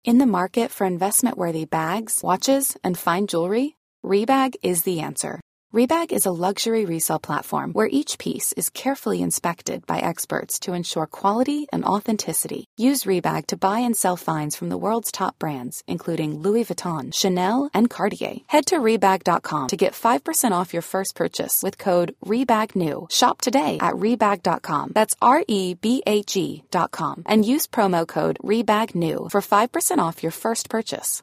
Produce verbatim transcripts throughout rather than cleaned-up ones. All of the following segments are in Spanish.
In the market for investment-worthy bags, watches, and fine jewelry, Rebag is the answer. Rebag is a luxury resale platform where each piece is carefully inspected by experts to ensure quality and authenticity. Use Rebag to buy and sell finds from the world's top brands, including Louis Vuitton, Chanel, and Cartier. Head to Rebag dot com to get five percent off your first purchase with code REBAGNEW. Shop today at Rebag dot com. That's R E B A G dot com. And use promo code REBAGNEW for five percent off your first purchase.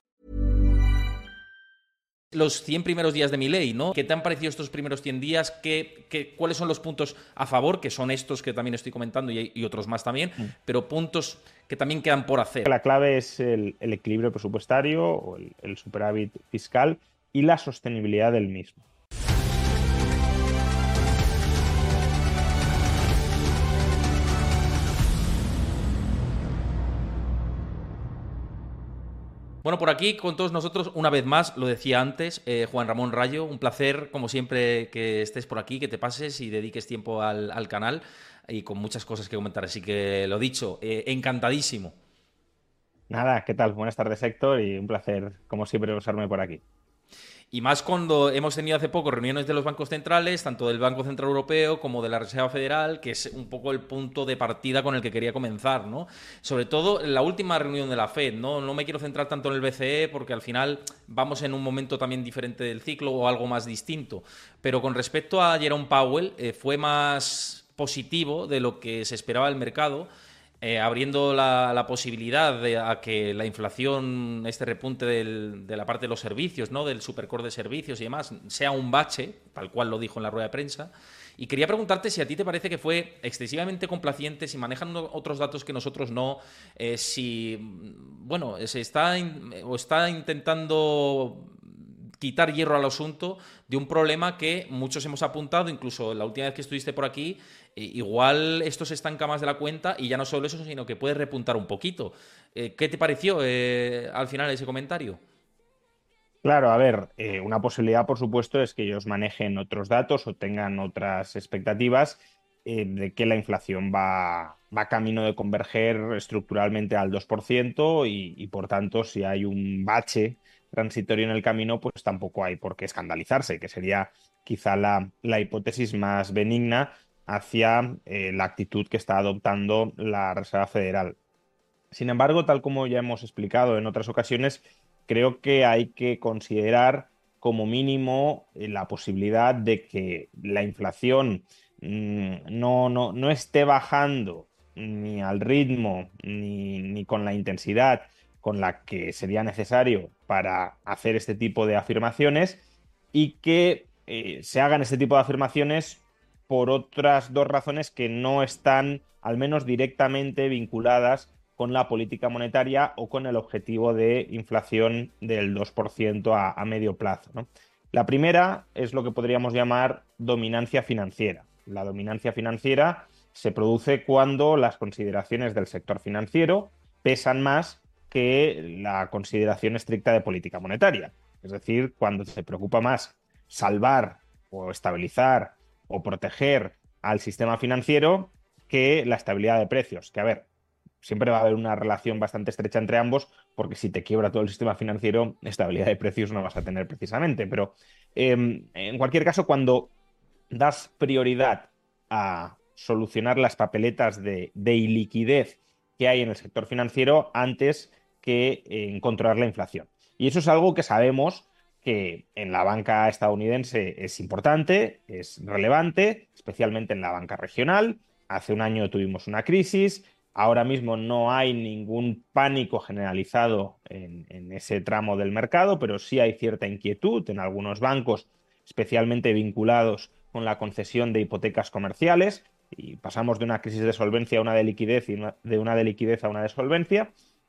Los cien primeros días de Milei, ¿no? ¿Qué te han parecido estos primeros cien días? ¿Qué, qué, ¿Cuáles son los puntos a favor? Que son estos que también estoy comentando y, y otros más también, mm. pero puntos que también quedan por hacer. La clave es el, el equilibrio presupuestario o el, el superávit fiscal y la sostenibilidad del mismo. Bueno, por aquí con todos nosotros, una vez más, lo decía antes, eh, Juan Ramón Rayo, un placer, como siempre, que estés por aquí, que te pases y dediques tiempo al, al canal y con muchas cosas que comentar. Así que, lo dicho, eh, encantadísimo. Nada, ¿qué tal? Buenas tardes, Héctor, y un placer, como siempre, pasarme por aquí. Y más cuando hemos tenido hace poco reuniones de los bancos centrales, tanto del Banco Central Europeo como de la Reserva Federal, que es un poco el punto de partida con el que quería comenzar, ¿no? Sobre todo en la última reunión de la Fed, ¿no? No me quiero centrar tanto en el B C E porque al final vamos en un momento también diferente del ciclo o algo más distinto. Pero con respecto a Jerome Powell, eh, fue más positivo de lo que se esperaba del mercado. Eh, abriendo la, la posibilidad de a que la inflación, este repunte del, de la parte de los servicios, ¿no? Del supercore de servicios y demás, sea un bache, tal cual lo dijo en la rueda de prensa. Y quería preguntarte si a ti te parece que fue excesivamente complaciente, si manejan otros datos que nosotros no, eh, si, bueno, se está, in, o está intentando quitar hierro al asunto de un problema que muchos hemos apuntado, incluso la última vez que estuviste por aquí, igual esto se estanca más de la cuenta y ya no solo eso, sino que puede repuntar un poquito. Eh, ¿Qué te pareció eh, al final ese comentario? Claro, a ver, eh, una posibilidad, por supuesto, es que ellos manejen otros datos o tengan otras expectativas eh, de que la inflación va, va camino de converger estructuralmente al dos por ciento y, y, por tanto, si hay un bache transitorio en el camino, pues tampoco hay por qué escandalizarse, que sería quizá la, la hipótesis más benigna hacia eh, la actitud que está adoptando la Reserva Federal. Sin embargo, tal como ya hemos explicado en otras ocasiones, creo que hay que considerar como mínimo eh, la posibilidad de que la inflación mmm, no, no, no esté bajando ni al ritmo ni, ni con la intensidad con la que sería necesario para hacer este tipo de afirmaciones y que eh, se hagan este tipo de afirmaciones por otras dos razones que no están, al menos directamente, vinculadas con la política monetaria o con el objetivo de inflación del dos por ciento a, a medio plazo, ¿no? La primera es lo que podríamos llamar dominancia financiera. La dominancia financiera se produce cuando las consideraciones del sector financiero pesan más que la consideración estricta de política monetaria. Es decir, cuando se preocupa más salvar o estabilizar o proteger al sistema financiero que la estabilidad de precios. Que, a ver, siempre va a haber una relación bastante estrecha entre ambos, porque si te quiebra todo el sistema financiero, estabilidad de precios no vas a tener precisamente. Pero eh, en cualquier caso, cuando das prioridad a solucionar las papeletas de, de iliquidez que hay en el sector financiero antes que en controlar la inflación. Y eso es algo que sabemos que en la banca estadounidense es importante, es relevante, especialmente en la banca regional. Hace un año tuvimos una crisis, ahora mismo no hay ningún pánico generalizado en, en ese tramo del mercado, pero sí hay cierta inquietud en algunos bancos, especialmente vinculados con la concesión de hipotecas comerciales, y pasamos de una crisis de solvencia a una de liquidez y una, de una de liquidez a una de solvencia.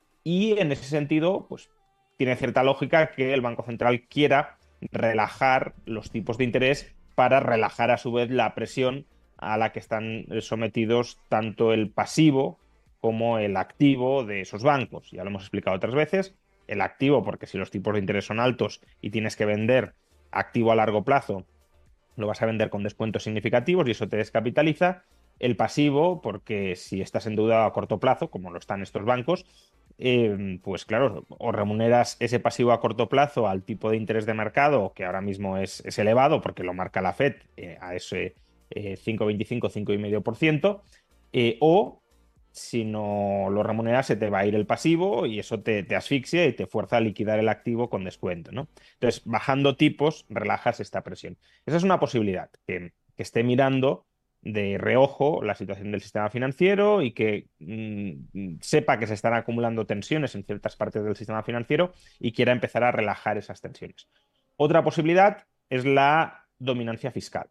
Y en ese sentido, pues tiene cierta lógica que el Banco Central quiera relajar los tipos de interés para relajar a su vez la presión a la que están sometidos tanto el pasivo como el activo de esos bancos. Ya lo hemos explicado otras veces. El activo, porque si los tipos de interés son altos y tienes que vender activo a largo plazo, lo vas a vender con descuentos significativos y eso te descapitaliza. El pasivo, porque si estás endeudado a corto plazo, como lo están estos bancos, eh, pues claro, o remuneras ese pasivo a corto plazo al tipo de interés de mercado, que ahora mismo es, es elevado porque lo marca la Fed eh, a ese eh, cinco coma veinticinco, cinco coma cinco por ciento, eh, o si no lo remuneras se te va a ir el pasivo y eso te, te asfixia y te fuerza a liquidar el activo con descuento, ¿no? Entonces, bajando tipos, relajas esta presión. Esa es una posibilidad, que, que esté mirando de reojo la situación del sistema financiero y que mmm, sepa que se están acumulando tensiones en ciertas partes del sistema financiero y quiera empezar a relajar esas tensiones. Otra posibilidad es la dominancia fiscal.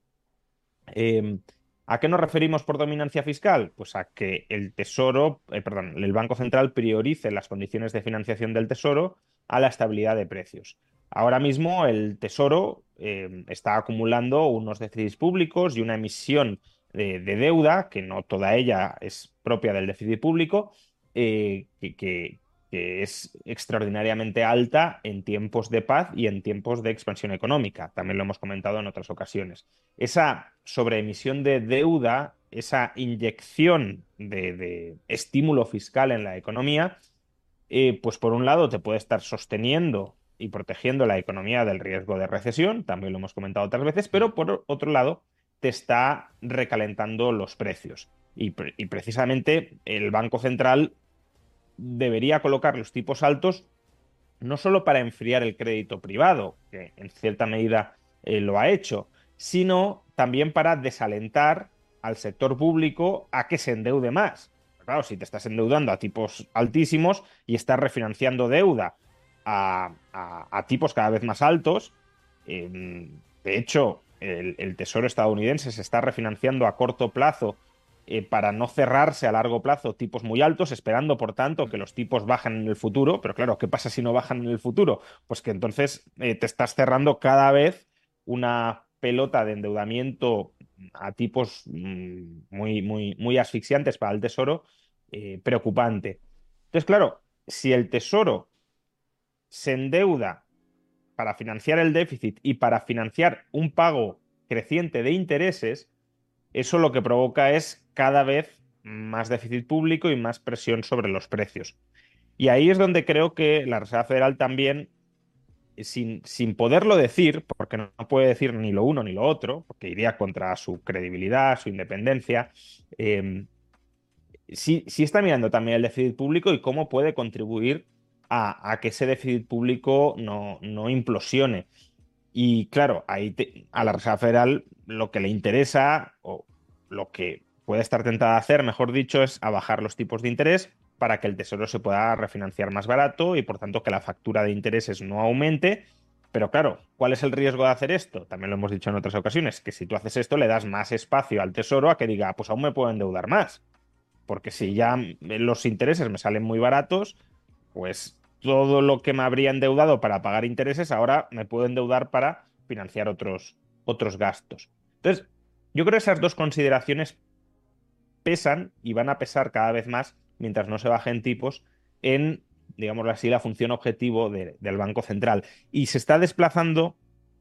Eh, ¿A qué nos referimos por dominancia fiscal? Pues a que el Tesoro, eh, perdón, el Banco Central priorice las condiciones de financiación del Tesoro a la estabilidad de precios. Ahora mismo el Tesoro eh, está acumulando unos déficits públicos y una emisión de, de deuda, que no toda ella es propia del déficit público, eh, que, que, que es extraordinariamente alta en tiempos de paz y en tiempos de expansión económica. También lo hemos comentado en otras ocasiones. Esa sobreemisión de deuda, esa inyección de, de estímulo fiscal en la economía, eh, pues por un lado te puede estar sosteniendo y protegiendo la economía del riesgo de recesión, también lo hemos comentado otras veces, pero por otro lado te está recalentando los precios. Y, pre y precisamente el Banco Central debería colocar los tipos altos no solo para enfriar el crédito privado, que en cierta medida eh, lo ha hecho, sino también para desalentar al sector público a que se endeude más. Claro, si te estás endeudando a tipos altísimos y estás refinanciando deuda a, a, a tipos cada vez más altos, eh, de hecho, el, el Tesoro estadounidense se está refinanciando a corto plazo eh, para no cerrarse a largo plazo tipos muy altos, esperando, por tanto, que los tipos bajen en el futuro. Pero claro, ¿qué pasa si no bajan en el futuro? Pues que entonces eh, te estás cerrando cada vez una pelota de endeudamiento a tipos mmm, muy, muy, muy asfixiantes para el Tesoro, eh, preocupante. Entonces, claro, si el Tesoro se endeuda para financiar el déficit y para financiar un pago creciente de intereses, eso lo que provoca es cada vez más déficit público y más presión sobre los precios. Y ahí es donde creo que la Reserva Federal también, sin, sin poderlo decir, porque no puede decir ni lo uno ni lo otro, porque iría contra su credibilidad, su independencia, eh, sí, sí está mirando también el déficit público y cómo puede contribuir a, a que ese déficit público no, no implosione. Y claro, ahí te, a la Reserva Federal lo que le interesa, o lo que puede estar tentada a hacer, mejor dicho, es a bajar los tipos de interés para que el Tesoro se pueda refinanciar más barato y por tanto que la factura de intereses no aumente. Pero claro, ¿cuál es el riesgo de hacer esto? También lo hemos dicho en otras ocasiones, que si tú haces esto le das más espacio al Tesoro a que diga, pues aún me puedo endeudar más. Porque si ya los intereses me salen muy baratos, pues todo lo que me habría endeudado para pagar intereses, ahora me puedo endeudar para financiar otros, otros gastos. Entonces, yo creo que esas dos consideraciones pesan y van a pesar cada vez más mientras no se bajen tipos en, digámoslo así, la función objetivo de, del Banco Central. Y se está desplazando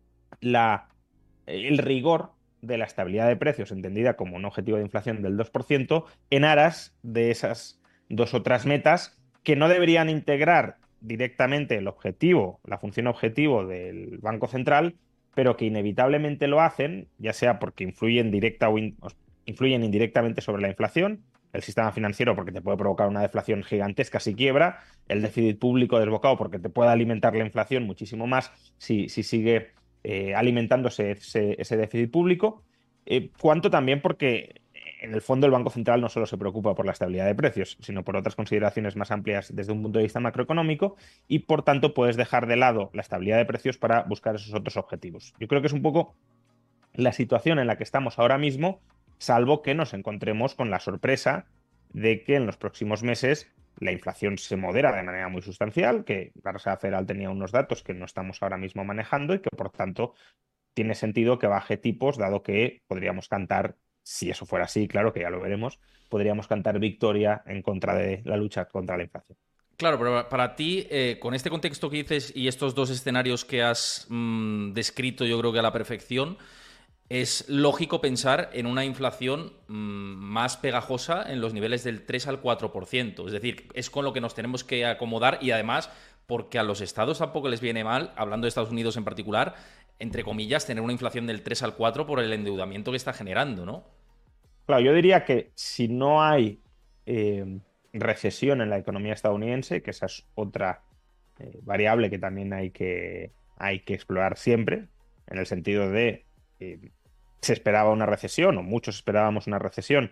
la, el rigor de la estabilidad de precios, entendida como un objetivo de inflación del dos por ciento, en aras de esas dos otras metas que no deberían integrar directamente el objetivo, la función objetivo del Banco Central, pero que inevitablemente lo hacen, ya sea porque influyen directa o in, influyen indirectamente sobre la inflación, el sistema financiero porque te puede provocar una deflación gigantesca si quiebra, el déficit público desbocado porque te puede alimentar la inflación muchísimo más si, si sigue eh, alimentándose ese, ese déficit público, eh, cuanto también porque en el fondo el Banco Central no solo se preocupa por la estabilidad de precios, sino por otras consideraciones más amplias desde un punto de vista macroeconómico y por tanto puedes dejar de lado la estabilidad de precios para buscar esos otros objetivos. Yo creo que es un poco la situación en la que estamos ahora mismo, salvo que nos encontremos con la sorpresa de que en los próximos meses la inflación se modera de manera muy sustancial, que la Reserva Federal tenía unos datos que no estamos ahora mismo manejando y que por tanto tiene sentido que baje tipos, dado que podríamos cantar, si eso fuera así, claro que ya lo veremos, podríamos cantar victoria en contra de la lucha contra la inflación. Claro, pero para ti, eh, con este contexto que dices y estos dos escenarios que has mmm, descrito yo creo que a la perfección, es lógico pensar en una inflación mmm, más pegajosa en los niveles del tres al cuatro por ciento. Es decir, es con lo que nos tenemos que acomodar y además porque a los estados tampoco les viene mal, hablando de Estados Unidos en particular, entre comillas, tener una inflación del tres al cuatro por el endeudamiento que está generando, ¿no? Claro, yo diría que si no hay eh, recesión en la economía estadounidense, que esa es otra eh, variable que también hay que, hay que explorar siempre, en el sentido de eh, se esperaba una recesión, o muchos esperábamos una recesión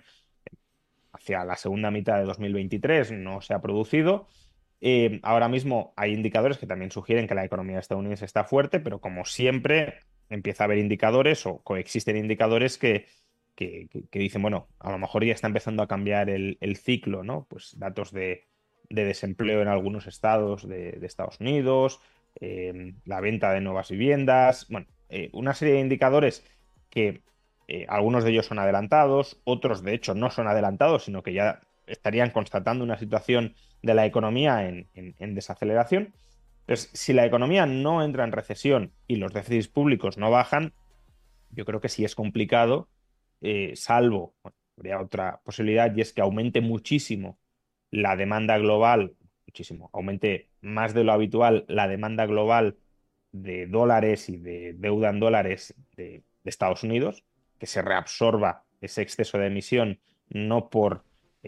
hacia la segunda mitad de dos mil veintitrés, no se ha producido. Eh, ahora mismo hay indicadores que también sugieren que la economía estadounidense está fuerte, pero como siempre empieza a haber indicadores o coexisten indicadores que, que, que- que dicen, bueno, a lo mejor ya está empezando a cambiar el, el ciclo, ¿no? Pues datos de, de desempleo en algunos estados de, de Estados Unidos, eh, la venta de nuevas viviendas, bueno, eh, una serie de indicadores que eh, algunos de ellos son adelantados, otros de hecho no son adelantados, sino que ya estarían constatando una situación de la economía en, en- en desaceleración. Entonces, si la economía no entra en recesión y los déficits públicos no bajan, yo creo que sí es complicado, eh, salvo, bueno, habría otra posibilidad y es que aumente muchísimo la demanda global, muchísimo, aumente más de lo habitual la demanda global de dólares y de deuda en dólares de, de Estados Unidos, que se reabsorba ese exceso de emisión no por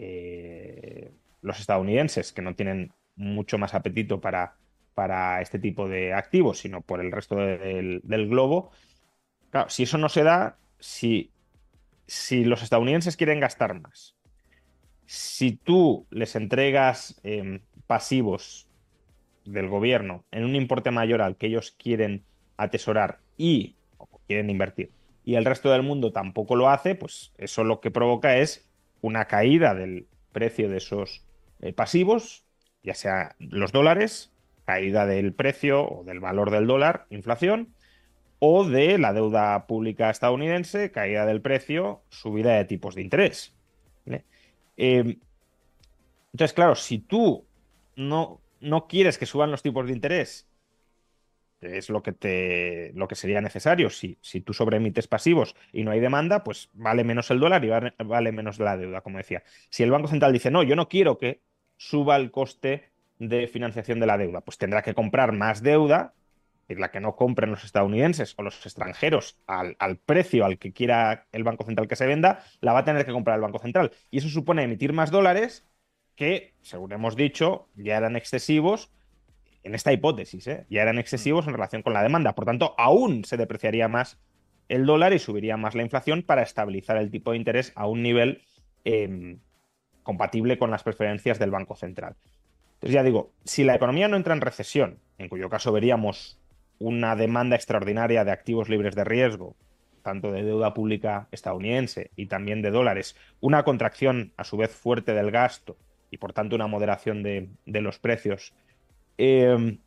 eh, los estadounidenses, que no tienen mucho más apetito para, para este tipo de activos, sino por el resto de- del, del globo. Claro, si eso no se da, si, si los estadounidenses quieren gastar más, si tú les entregas eh, pasivos del gobierno en un importe mayor al que ellos quieren atesorar y o quieren invertir, y el resto del mundo tampoco lo hace, pues eso lo que provoca es una caída del precio de esos eh, pasivos, ya sea los dólares, caída del precio o del valor del dólar, inflación, o de la deuda pública estadounidense, caída del precio, subida de tipos de interés. ¿Vale? Eh, entonces, claro, si tú no, no quieres que suban los tipos de interés, que es lo que te, lo que sería necesario, si, si tú sobreemites pasivos y no hay demanda, pues vale menos el dólar y vale, vale menos la deuda, como decía. Si el Banco Central dice, no, yo no quiero que suba el coste de financiación de la deuda, pues tendrá que comprar más deuda, es la que no compren los estadounidenses o los extranjeros al, al precio al que quiera el Banco Central que se venda, la va a tener que comprar el Banco Central. Y eso supone emitir más dólares que, según hemos dicho, ya eran excesivos en esta hipótesis, ¿eh? Ya eran excesivos en relación con la demanda. Por tanto, aún se depreciaría más el dólar y subiría más la inflación para estabilizar el tipo de interés a un nivel eh, compatible con las preferencias del Banco Central. Entonces, ya digo, si la economía no entra en recesión, en cuyo caso veríamos una demanda extraordinaria de activos libres de riesgo, tanto de deuda pública estadounidense y también de dólares, una contracción a su vez fuerte del gasto y por tanto una moderación de, de los precios, eh,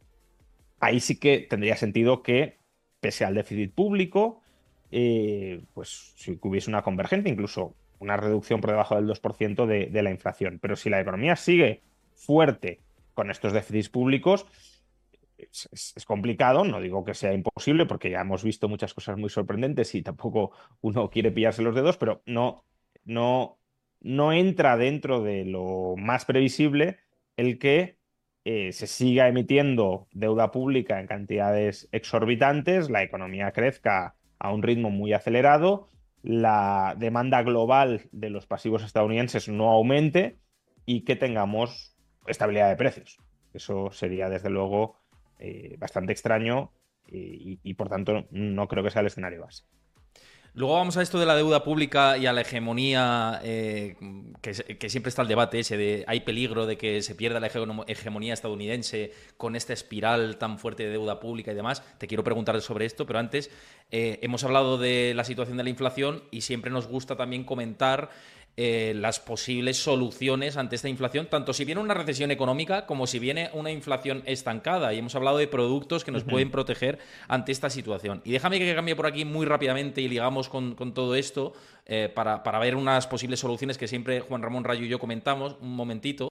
ahí sí que tendría sentido que, pese al déficit público, eh, pues si hubiese una convergencia, incluso una reducción por debajo del dos por ciento de, de la inflación. Pero si la economía sigue fuerte con estos déficits públicos, es, es- es complicado, no digo que sea imposible, porque ya hemos visto muchas cosas muy sorprendentes y tampoco uno quiere pillarse los dedos, pero no, no, no entra dentro de lo más previsible el que eh, se siga emitiendo deuda pública en cantidades exorbitantes, la economía crezca a un ritmo muy acelerado, la demanda global de los pasivos estadounidenses no aumente y que tengamos estabilidad de precios. Eso sería, desde luego, eh, bastante extraño y, y, por tanto no creo que sea el escenario base. Luego vamos a esto de la deuda pública y a la hegemonía, eh, que, que siempre está el debate ese de hay peligro de que se pierda la hegemonía estadounidense con esta espiral tan fuerte de deuda pública y demás. Te quiero preguntar sobre esto, pero antes eh, hemos hablado de la situación de la inflación y siempre nos gusta también comentar eh, las posibles soluciones ante esta inflación, tanto si viene una recesión económica como si viene una inflación estancada. Y hemos hablado de productos que nos Ujú. pueden proteger ante esta situación. Y déjame que cambie por aquí muy rápidamente y ligamos con, con todo esto eh, para, para ver unas posibles soluciones que siempre Juan Ramón Rayo y yo comentamos. Un momentito.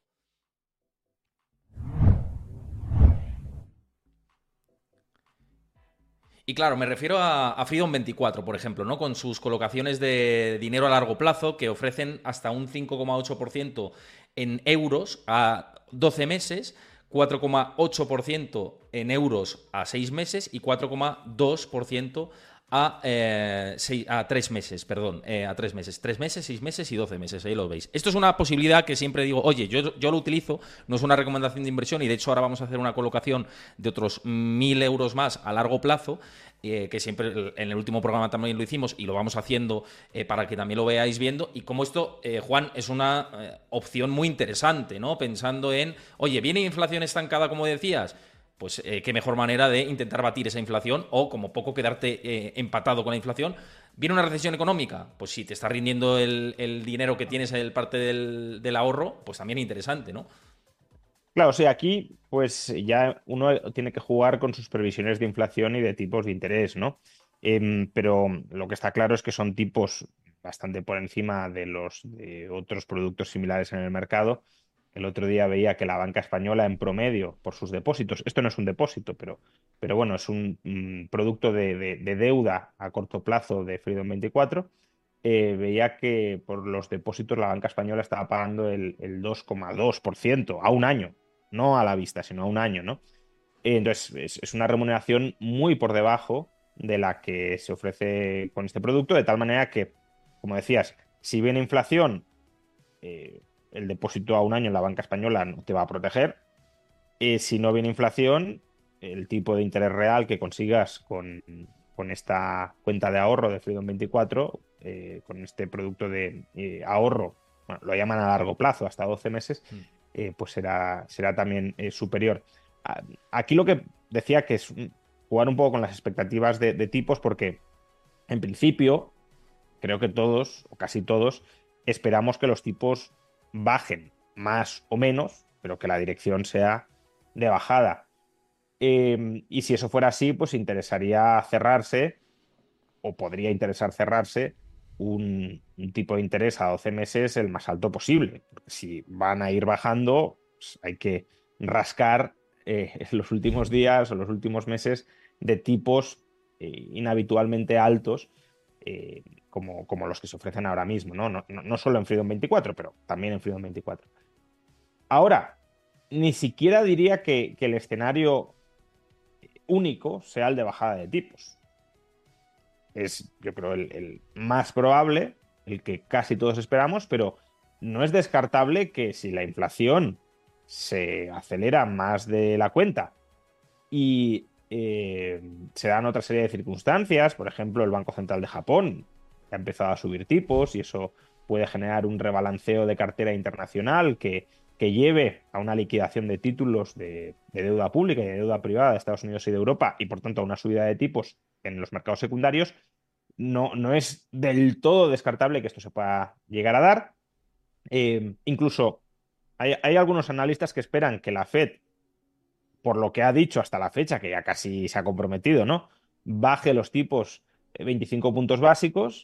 Y claro, me refiero a, a Freedom veinticuatro, por ejemplo, ¿no? Con sus colocaciones de dinero a largo plazo que ofrecen hasta un cinco coma ocho por ciento en euros a doce meses, cuatro coma ocho por ciento en euros a seis meses y cuatro coma dos por ciento a, eh, seis, a tres meses, perdón, eh, a tres meses. Tres meses, seis meses y doce meses, ahí lo veis. Esto es una posibilidad que siempre digo, oye, yo, yo lo utilizo, no es una recomendación de inversión y de hecho ahora vamos a hacer una colocación de otros mil euros más a largo plazo, eh, que siempre en el último programa también lo hicimos y lo vamos haciendo eh, para que también lo veáis viendo. Y como esto, eh, Juan, es una eh, opción muy interesante, ¿no? Pensando en, oye, ¿viene inflación estancada como decías? Pues eh, qué mejor manera de intentar batir esa inflación o como poco quedarte eh, empatado con la inflación. ¿Viene una recesión económica? Pues si te está rindiendo el, el dinero que tienes en parte del, del ahorro, pues también interesante, ¿no? Claro, o sea, aquí pues ya uno tiene que jugar con sus previsiones de inflación y de tipos de interés, ¿no? Em, pero lo que está claro es que son tipos bastante por encima de los de otros productos similares en el mercado. El otro día veía que la banca española en promedio por sus depósitos, esto no es un depósito, pero, pero bueno, es un, mm, producto de, de- de deuda a corto plazo de Freedom veinticuatro, eh, veía que por los depósitos la banca española estaba pagando el, el dos coma dos por ciento a un año, no a la vista, sino a un año, ¿no? Eh, Entonces, es, es una remuneración muy por debajo de la que se ofrece con este producto, de tal manera que, como decías, si viene inflación, eh, el depósito a un año en la banca española no te va a proteger. Eh, si no viene inflación, el tipo de interés real que consigas con, con esta cuenta de ahorro de Freedom veinticuatro, eh, con este producto de eh, ahorro, bueno, lo llaman a largo plazo, hasta doce meses, Mm. eh, pues será, será también eh, superior. A- Aquí lo que decía que es mm, jugar un poco con las expectativas de, de tipos, porque en principio creo que todos, o casi todos, esperamos que los tipos bajen más o menos, pero que la dirección sea de bajada. Eh, y si eso fuera así, pues interesaría cerrarse, o podría interesar cerrarse, un, un tipo de interés a doce meses el más alto posible. Porque si van a ir bajando, pues hay que rascar eh, en los últimos días o los últimos meses de tipos eh, inhabitualmente altos, eh, como, como los que se ofrecen ahora mismo, ¿no? No, no, no solo en Freedom veinticuatro, pero también en Freedom veinticuatro. Ahora, ni siquiera diría que, que el escenario único sea el de bajada de tipos. Es, yo creo, el, el más probable, el que casi todos esperamos, pero no es descartable que si la inflación se acelera más de la cuenta y eh, se dan otra serie de circunstancias, por ejemplo, el Banco Central de Japón ha empezado a subir tipos y eso puede generar un rebalanceo de cartera internacional que, que lleve a una liquidación de títulos de, de deuda pública y de deuda privada de Estados Unidos y de Europa y por tanto a una subida de tipos en los mercados secundarios. No, no es del todo descartable que esto se pueda llegar a dar. Eh, incluso hay, hay algunos analistas que esperan que la Fed, por lo que ha dicho hasta la fecha, que ya casi se ha comprometido, ¿no? Baje los tipos eh, veinticinco puntos básicos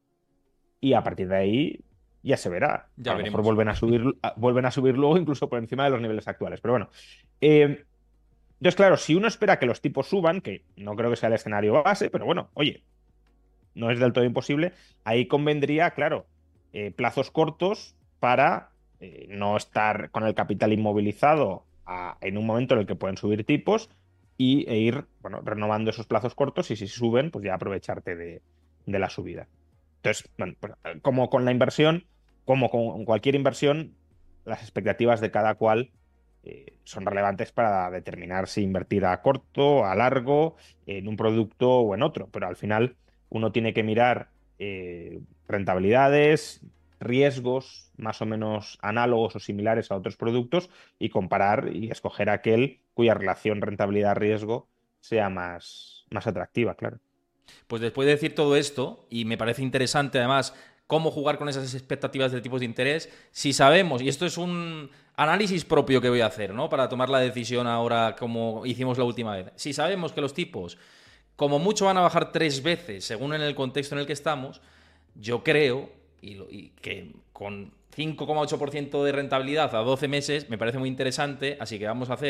y a partir de ahí ya se verá. A Ya lo mejor veremos. vuelven a subir, a- vuelven a subir luego incluso por encima de los niveles actuales. Pero bueno. Eh, entonces, claro, si uno espera que los tipos suban, que no creo que sea el escenario base, pero bueno, oye, no es del todo imposible, ahí convendría, claro, eh, plazos cortos para eh, no estar con el capital inmovilizado a- en un momento en el que pueden subir tipos y, e ir, bueno, renovando esos plazos cortos y si suben, pues ya aprovecharte de, de la subida. Entonces, bueno, pues, eh, como con la inversión, como con cualquier inversión, las expectativas de cada cual eh, son relevantes para determinar si invertir a corto, a largo, en un producto o en otro, pero al final uno tiene que mirar eh, rentabilidades, riesgos más o menos análogos o similares a otros productos y comparar y escoger aquel cuya relación rentabilidad-riesgo sea más, más atractiva, claro. Pues después de decir todo esto, y me parece interesante además cómo jugar con esas expectativas de tipos de interés, si sabemos, y esto es un análisis propio que voy a hacer, ¿no? Para tomar la decisión ahora como hicimos la última vez. Si sabemos que los tipos como mucho van a bajar tres veces según en el contexto en el que estamos, yo creo y, lo, y que con cinco coma ocho por ciento de rentabilidad a doce meses me parece muy interesante, así que vamos a hacer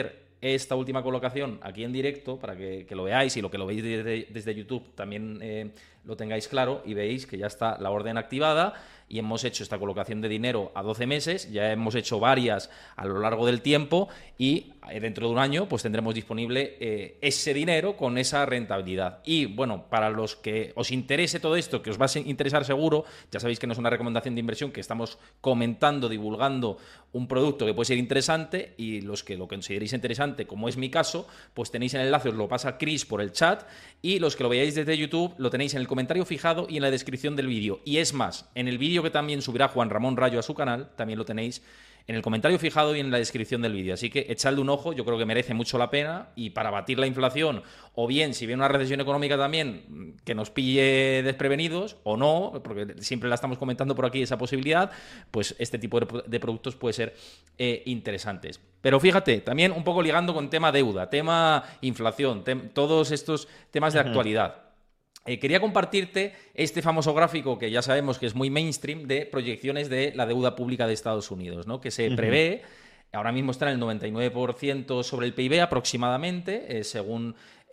esta última colocación aquí en directo para que, que lo veáis, y lo que lo veis desde, desde YouTube también eh, lo tengáis claro y veis que ya está la orden activada y hemos hecho esta colocación de dinero a doce meses, ya hemos hecho varias a lo largo del tiempo y dentro de un año pues tendremos disponible eh, ese dinero con esa rentabilidad. Y bueno, para los que os interese todo esto, que os va a interesar seguro, ya sabéis que no es una recomendación de inversión, que estamos comentando, divulgando un producto que puede ser interesante, y los que lo consideréis interesante, como es mi caso, pues tenéis el enlace, os lo pasa Chris por el chat, y los que lo veáis desde YouTube lo tenéis en el comentario fijado y en la descripción del vídeo. Y es más, en el vídeo que también subirá Juan Ramón Rayo a su canal, también lo tenéis en el comentario fijado y en la descripción del vídeo. Así que echadle un ojo, yo creo que merece mucho la pena, y para batir la inflación, o bien si viene una recesión económica también que nos pille desprevenidos, o no, porque siempre la estamos comentando por aquí esa posibilidad, pues este tipo de, de productos puede ser eh, interesantes. Pero fíjate, también un poco ligando con tema deuda, tema inflación, tem todos estos temas de actualidad. Eh, quería compartirte este famoso gráfico que ya sabemos que es muy mainstream de proyecciones de la deuda pública de Estados Unidos, ¿no? Que se uh-huh. prevé, ahora mismo está en el noventa y nueve por ciento sobre el P I B aproximadamente, eh, según,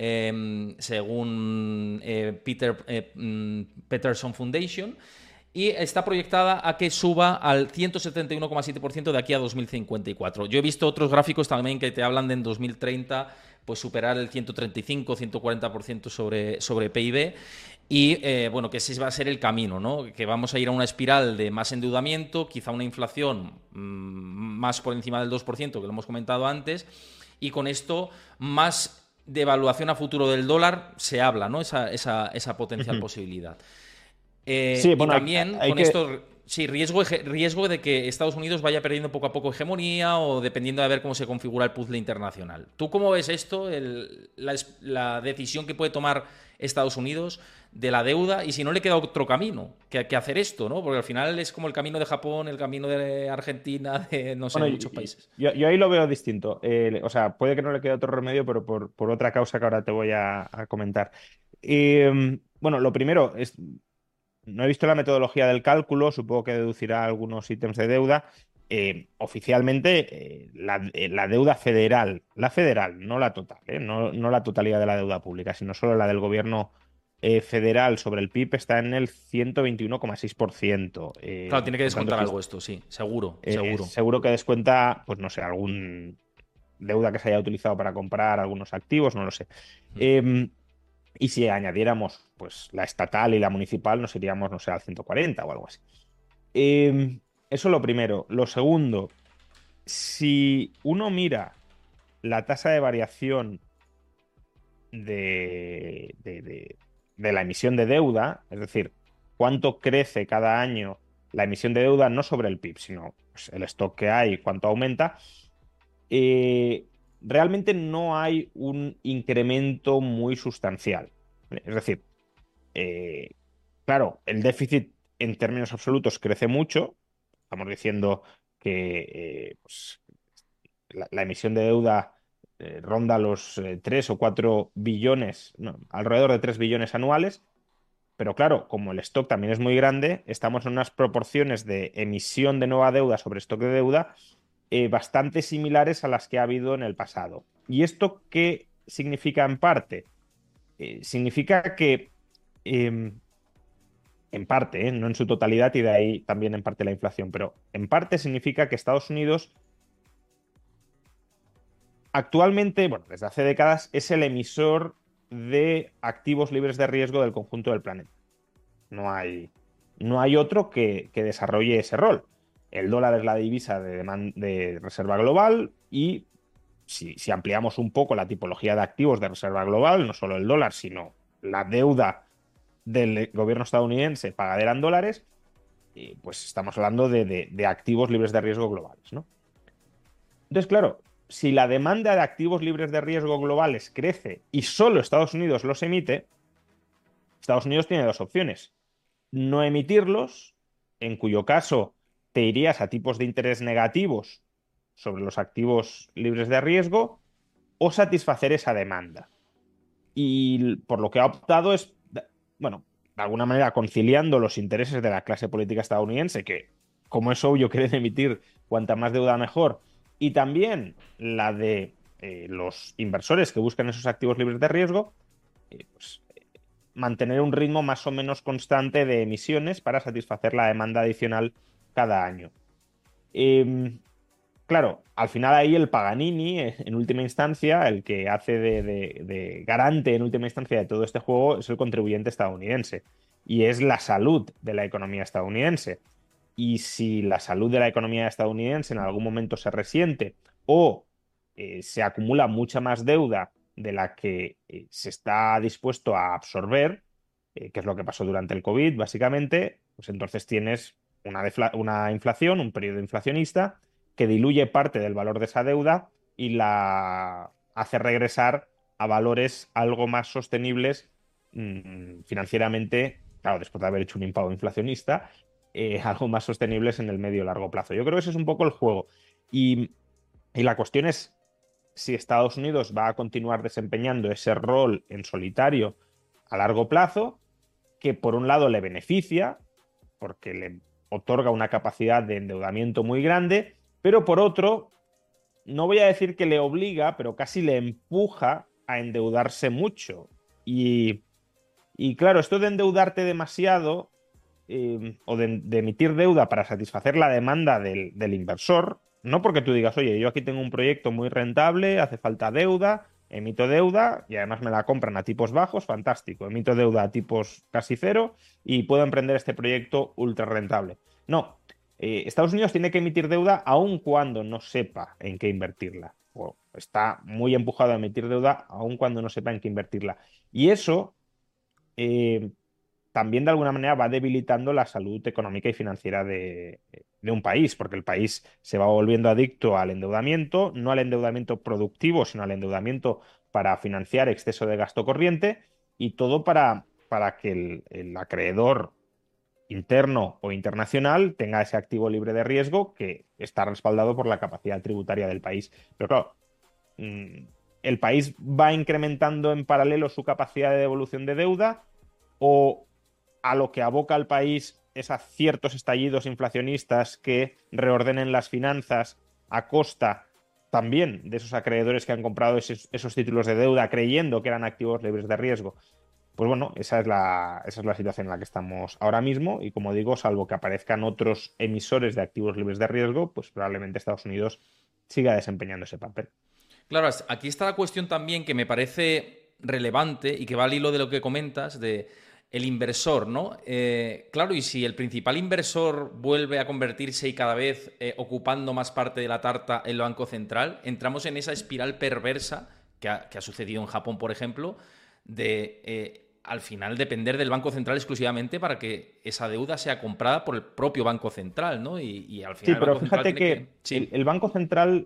eh, según eh, Peter, eh, Peterson Foundation, y está proyectada a que suba al ciento setenta y uno coma siete por ciento de aquí a dos mil cincuenta y cuatro. Yo he visto otros gráficos también que te hablan de en dos mil treinta pues superar el ciento treinta y cinco, ciento cuarenta por ciento sobre, sobre P I B, y eh, bueno, que ese va a ser el camino, ¿no? Que vamos a ir a una espiral de más endeudamiento, quizá una inflación mmm, más por encima del dos por ciento, que lo hemos comentado antes, y con esto más devaluación a futuro del dólar se habla, ¿no? Esa, esa, esa potencial uh-huh. posibilidad. Eh, sí, bueno, y también hay, hay con que... esto, sí, riesgo, riesgo de que Estados Unidos vaya perdiendo poco a poco hegemonía, o dependiendo de ver cómo se configura el puzzle internacional. ¿Tú cómo ves esto, el, la, la decisión que puede tomar Estados Unidos de la deuda, y si no le queda otro camino que, que hacer esto, ¿no? Porque al final es como el camino de Japón, el camino de Argentina, de no sé, bueno, muchos países. Yo, yo ahí lo veo distinto. Eh, o sea, puede que no le quede otro remedio, pero por, por otra causa que ahora te voy a, a comentar. Eh, bueno, lo primero es... No he visto la metodología del cálculo, supongo que deducirá algunos ítems de deuda. Eh, oficialmente, eh, la, eh, la deuda federal, la federal, no la total, eh, no, no la totalidad de la deuda pública, sino solo la del gobierno eh, federal sobre el P I B, está en el ciento veintiuno coma seis por ciento. Eh, claro, tiene que descontar tanto, algo esto, sí, seguro, eh, seguro. Seguro que descuenta, pues no sé, algún deuda que se haya utilizado para comprar algunos activos, no lo sé. Mm. Eh, Y si añadiéramos pues la estatal y la municipal, nos iríamos, no sé, al ciento cuarenta o algo así. Eh, eso lo primero. Lo segundo, si uno mira la tasa de variación de, de, de, de la emisión de deuda, es decir, cuánto crece cada año la emisión de deuda, no sobre el P I B, sino pues, el stock que hay, cuánto aumenta, eh, realmente no hay un incremento muy sustancial. Es decir, eh, claro, el déficit en términos absolutos crece mucho. Estamos diciendo que eh, pues, la, la emisión de deuda eh, ronda los eh, tres o cuatro billones, no, alrededor de tres billones anuales. Pero claro, como el stock también es muy grande, estamos en unas proporciones de emisión de nueva deuda sobre stock de deuda Eh, bastante similares a las que ha habido en el pasado. ¿Y esto qué significa en parte? Eh, significa que, eh, en parte, eh, no en su totalidad, y de ahí también en parte la inflación, pero en parte significa que Estados Unidos actualmente, bueno, desde hace décadas, es el emisor de activos libres de riesgo del conjunto del planeta. No hay, no hay otro que, que desarrolle ese rol. El dólar es la divisa de, de reserva global, y si, si ampliamos un poco la tipología de activos de reserva global, no solo el dólar, sino la deuda del gobierno estadounidense pagadera en dólares, eh, pues estamos hablando de, de, de activos libres de riesgo globales, ¿no? Entonces, claro, si la demanda de activos libres de riesgo globales crece y solo Estados Unidos los emite, Estados Unidos tiene dos opciones. No emitirlos, en cuyo caso te irías a tipos de interés negativos sobre los activos libres de riesgo, o satisfacer esa demanda. Y por lo que ha optado es, bueno, de alguna manera conciliando los intereses de la clase política estadounidense, que, como es obvio, quieren emitir cuanta más deuda mejor, y también la de eh, los inversores que buscan esos activos libres de riesgo, eh, pues, eh, mantener un ritmo más o menos constante de emisiones para satisfacer la demanda adicional cada año. Eh, claro, al final ahí el Paganini, eh, en última instancia, el que hace de, de- de garante en última instancia de todo este juego es el contribuyente estadounidense y es la salud de la economía estadounidense. Y si la salud de la economía estadounidense en algún momento se resiente o eh, se acumula mucha más deuda de la que eh, se está dispuesto a absorber, eh, que es lo que pasó durante el COVID, básicamente, pues entonces tienes una, defla- una inflación, un periodo inflacionista que diluye parte del valor de esa deuda y la hace regresar a valores algo más sostenibles mm, financieramente, claro, después de haber hecho un impago inflacionista, eh, algo más sostenibles en el medio y largo plazo. Yo creo que ese es un poco el juego. Y, y la cuestión es si Estados Unidos va a continuar desempeñando ese rol en solitario a largo plazo, que por un lado le beneficia, porque le otorga una capacidad de endeudamiento muy grande, pero por otro, no voy a decir que le obliga, pero casi le empuja a endeudarse mucho. Y, y claro, esto de endeudarte demasiado eh, o de, de emitir deuda para satisfacer la demanda del, del inversor, no porque tú digas, oye, yo aquí tengo un proyecto muy rentable, hace falta deuda, emito deuda y además me la compran a tipos bajos, fantástico, emito deuda a tipos casi cero y puedo emprender este proyecto ultra rentable. No, eh, Estados Unidos tiene que emitir deuda aun cuando no sepa en qué invertirla. O está muy empujado a emitir deuda aun cuando no sepa en qué invertirla. Y eso eh, también de alguna manera va debilitando la salud económica y financiera de, de un país, porque el país se va volviendo adicto al endeudamiento, no al endeudamiento productivo, sino al endeudamiento para financiar exceso de gasto corriente y todo para, para que el, el acreedor interno o internacional tenga ese activo libre de riesgo que está respaldado por la capacidad tributaria del país. Pero claro, mm, el país va incrementando en paralelo su capacidad de devolución de deuda o a lo que aboca al país es a ciertos estallidos inflacionistas que reordenen las finanzas a costa también de esos acreedores que han comprado esos, esos títulos de deuda creyendo que eran activos libres de riesgo. Pues bueno, esa es la, esa es la situación en la que estamos ahora mismo y como digo, salvo que aparezcan otros emisores de activos libres de riesgo, pues probablemente Estados Unidos siga desempeñando ese papel. Claro, aquí está la cuestión también que me parece relevante y que va al hilo de lo que comentas de el inversor, ¿no? Eh, claro, y si el principal inversor vuelve a convertirse y cada vez eh, ocupando más parte de la tarta el Banco Central, entramos en esa espiral perversa que ha, que ha sucedido en Japón, por ejemplo, de eh, al final depender del Banco Central exclusivamente para que esa deuda sea comprada por el propio Banco Central, ¿no? Y, y al Sí, final el pero Banco Central fíjate tiene que... que el, Sí. el Banco Central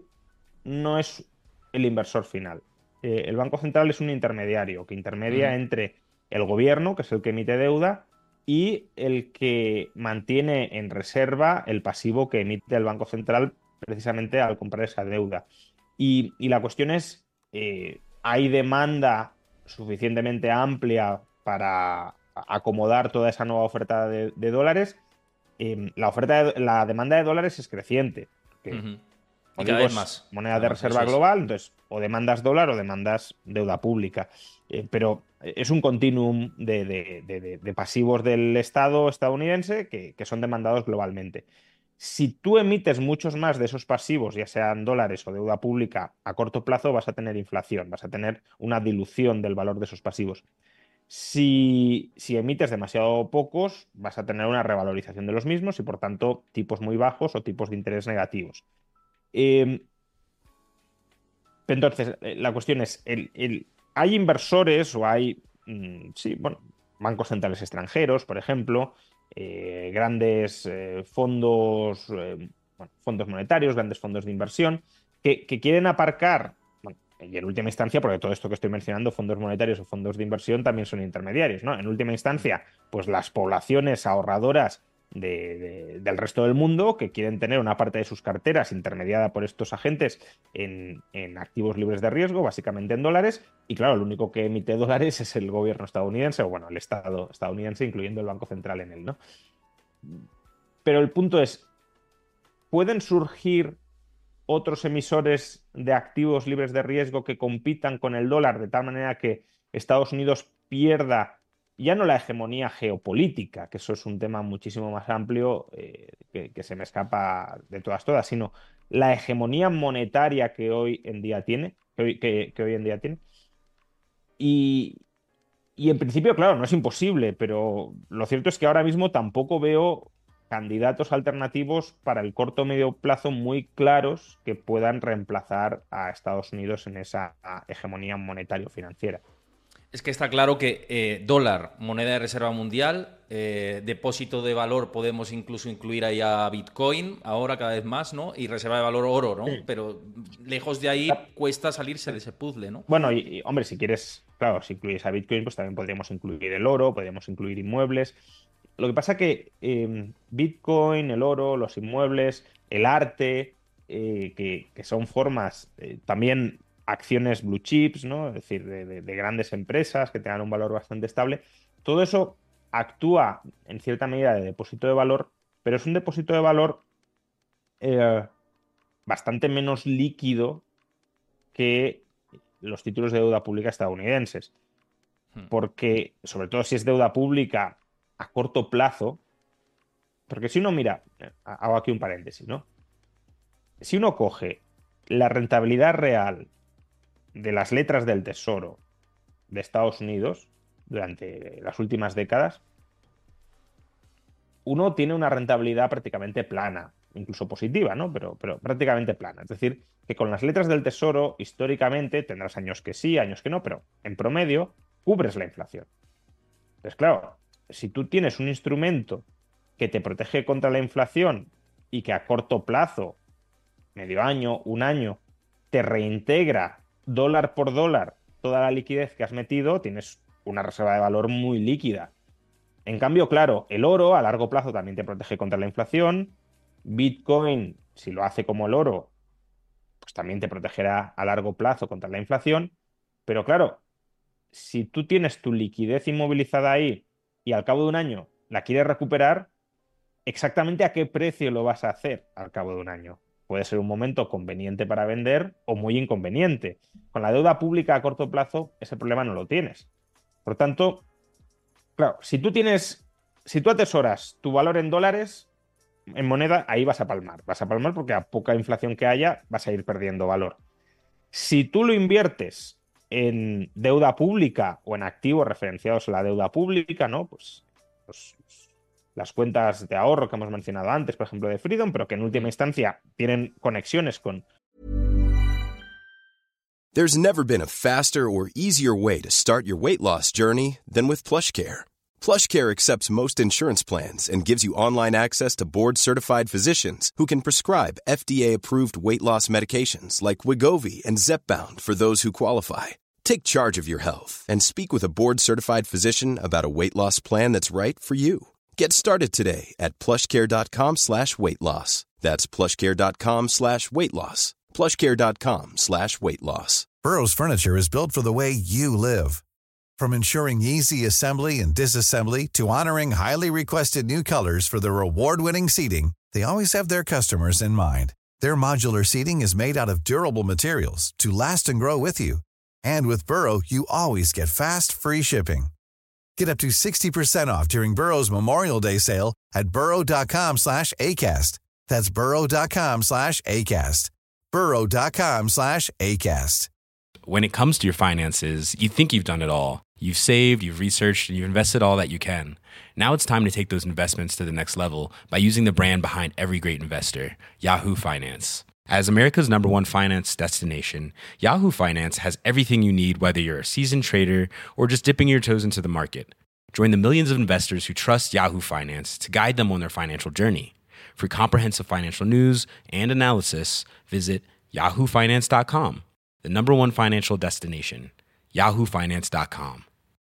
no es el inversor final. Eh, el Banco Central es un intermediario que intermedia Ujú. entre el gobierno, que es el que emite deuda, y el que mantiene en reserva el pasivo que emite el Banco Central precisamente al comprar esa deuda. Y, y la cuestión es, eh, ¿hay demanda suficientemente amplia para acomodar toda esa nueva oferta de, de dólares? Eh, la oferta de- la demanda de dólares es creciente, porque, Ujú. Y como cada digo, vez es más, moneda de además, eso reserva es. global, entonces o demandas dólar o demandas deuda pública. Eh, pero es un continuum de, de- de- de- de pasivos del Estado estadounidense que, que son demandados globalmente. Si tú emites muchos más de esos pasivos, ya sean dólares o deuda pública, a corto plazo vas a tener inflación, vas a tener una dilución del valor de esos pasivos. Si, si emites demasiado pocos, vas a tener una revalorización de los mismos y, por tanto, tipos muy bajos o tipos de interés negativos. Eh, entonces, eh, la cuestión es, el, el- ¿hay inversores o hay, mm, sí, bueno, bancos centrales extranjeros, por ejemplo, eh, grandes eh, fondos, eh, bueno, fondos monetarios, grandes fondos de inversión, que, que quieren aparcar, bueno, y en última instancia, porque todo esto que estoy mencionando, fondos monetarios o fondos de inversión, también son intermediarios, ¿no? En última instancia, pues las poblaciones ahorradoras de- de- del resto del mundo que quieren tener una parte de sus carteras intermediada por estos agentes en, en activos libres de riesgo, básicamente en dólares, y claro, lo único que emite dólares es el gobierno estadounidense, o bueno, el Estado estadounidense, incluyendo el Banco Central en él, ¿no? Pero el punto es, ¿pueden surgir otros emisores de activos libres de riesgo que compitan con el dólar de tal manera que Estados Unidos pierda ya no la hegemonía geopolítica, que eso es un tema muchísimo más amplio eh, que, que se me escapa de todas todas, sino la hegemonía monetaria que hoy en día tiene, que hoy, que, que hoy en día tiene. Y, y en principio, claro, no es imposible, pero lo cierto es que ahora mismo tampoco veo candidatos alternativos para el corto o medio plazo muy claros que puedan reemplazar a Estados Unidos en esa hegemonía monetario-financiera. Es que está claro que eh, dólar, moneda de reserva mundial, eh, depósito de valor, podemos incluso incluir ahí a Bitcoin, ahora cada vez más, ¿no? Y reserva de valor oro, ¿no? Sí. Pero lejos de ahí cuesta salirse de ese puzzle, ¿no? Bueno, y, y, hombre, si quieres, claro, si incluyes a Bitcoin, pues también podríamos incluir el oro, podríamos incluir inmuebles. Lo que pasa que eh, Bitcoin, el oro, los inmuebles, el arte, eh, que, que son formas eh, también acciones blue chips, ¿no? Es decir, de, de, de grandes empresas que tengan un valor bastante estable. Todo eso actúa en cierta medida de depósito de valor, pero es un depósito de valor eh, bastante menos líquido que los títulos de deuda pública estadounidenses. Porque, sobre todo si es deuda pública a corto plazo, porque si uno mira, hago aquí un paréntesis, ¿no? Si uno coge la rentabilidad real de las letras del Tesoro de Estados Unidos durante las últimas décadas, uno tiene una rentabilidad prácticamente plana, incluso positiva, ¿no? Pero, pero prácticamente plana. Es decir, que con las letras del Tesoro, históricamente, tendrás años que sí, años que no, pero en promedio cubres la inflación. Entonces, claro, si tú tienes un instrumento que te protege contra la inflación y que a corto plazo, medio año, un año, te reintegra dólar por dólar toda la liquidez que has metido, tienes una reserva de valor muy líquida. En cambio, claro, el oro a largo plazo también te protege contra la inflación. Bitcoin, si lo hace como el oro, pues también te protegerá a largo plazo contra la inflación. Pero claro, si tú tienes tu liquidez inmovilizada ahí y al cabo de un año la quieres recuperar, ¿exactamente a qué precio lo vas a hacer al cabo de un año? Puede ser un momento conveniente para vender o muy inconveniente. Con la deuda pública a corto plazo, ese problema no lo tienes. Por tanto, claro, si tú tienes, si tú atesoras tu valor en dólares, en moneda, ahí vas a palmar. Vas a palmar porque a poca inflación que haya, vas a ir perdiendo valor. Si tú lo inviertes en deuda pública o en activos referenciados a la deuda pública, ¿no? Pues, pues las cuentas de ahorro que hemos mencionado antes, por ejemplo, de Freedom, pero que en última instancia tienen conexiones con... There's never been a faster or easier way to start your weight loss journey than with PlushCare. PlushCare accepts most insurance plans and gives you online access to board-certified physicians who can prescribe F D A-approved weight loss medications like Wegovy and Zepbound for those who qualify. Take charge of your health and speak with a board-certified physician about a weight loss plan that's right for you. Get started today at plushcare.com slash weight loss. That's plushcare.com slash weight loss. plushcare.com slash weight loss. Burrow's furniture is built for the way you live. From ensuring easy assembly and disassembly to honoring highly requested new colors for their award-winning seating, they always have their customers in mind. Their modular seating is made out of durable materials to last and grow with you. And with Burrow, you always get fast, free shipping. Get up to sixty percent off during Burrow's Memorial Day sale at burrow.com slash ACAST. That's burrow.com slash ACAST. burrow.com slash ACAST. When it comes to your finances, you think you've done it all. You've saved, you've researched, and you've invested all that you can. Now it's time to take those investments to the next level by using the brand behind every great investor, Yahoo Finance. As America's number one finance destination, Yahoo Finance has everything you need, whether you're a seasoned trader or just dipping your toes into the market. Join the millions of investors who trust Yahoo Finance to guide them on their financial journey. For comprehensive financial news and analysis, visit yahoo finance dot com, the number one financial destination, yahoo finance dot com.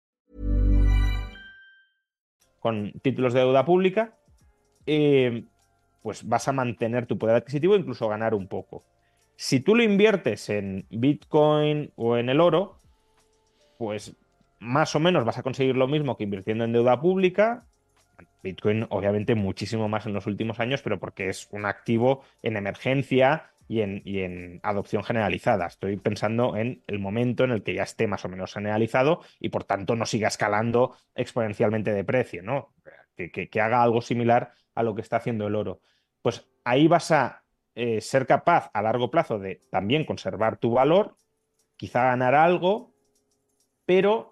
Con títulos de deuda pública, eh, pues vas a mantener tu poder adquisitivo e incluso ganar un poco. Si tú lo inviertes en Bitcoin o en el oro, pues más o menos vas a conseguir lo mismo que invirtiendo en deuda pública. Bitcoin, obviamente, muchísimo más en los últimos años, pero porque es un activo en emergencia y en, y en adopción generalizada. Estoy pensando en el momento en el que ya esté más o menos generalizado y por tanto no siga escalando exponencialmente de precio, ¿no? Que, que, que haga algo similar a lo que está haciendo el oro. Pues ahí vas a eh, ser capaz a largo plazo de también conservar tu valor, quizá ganar algo, pero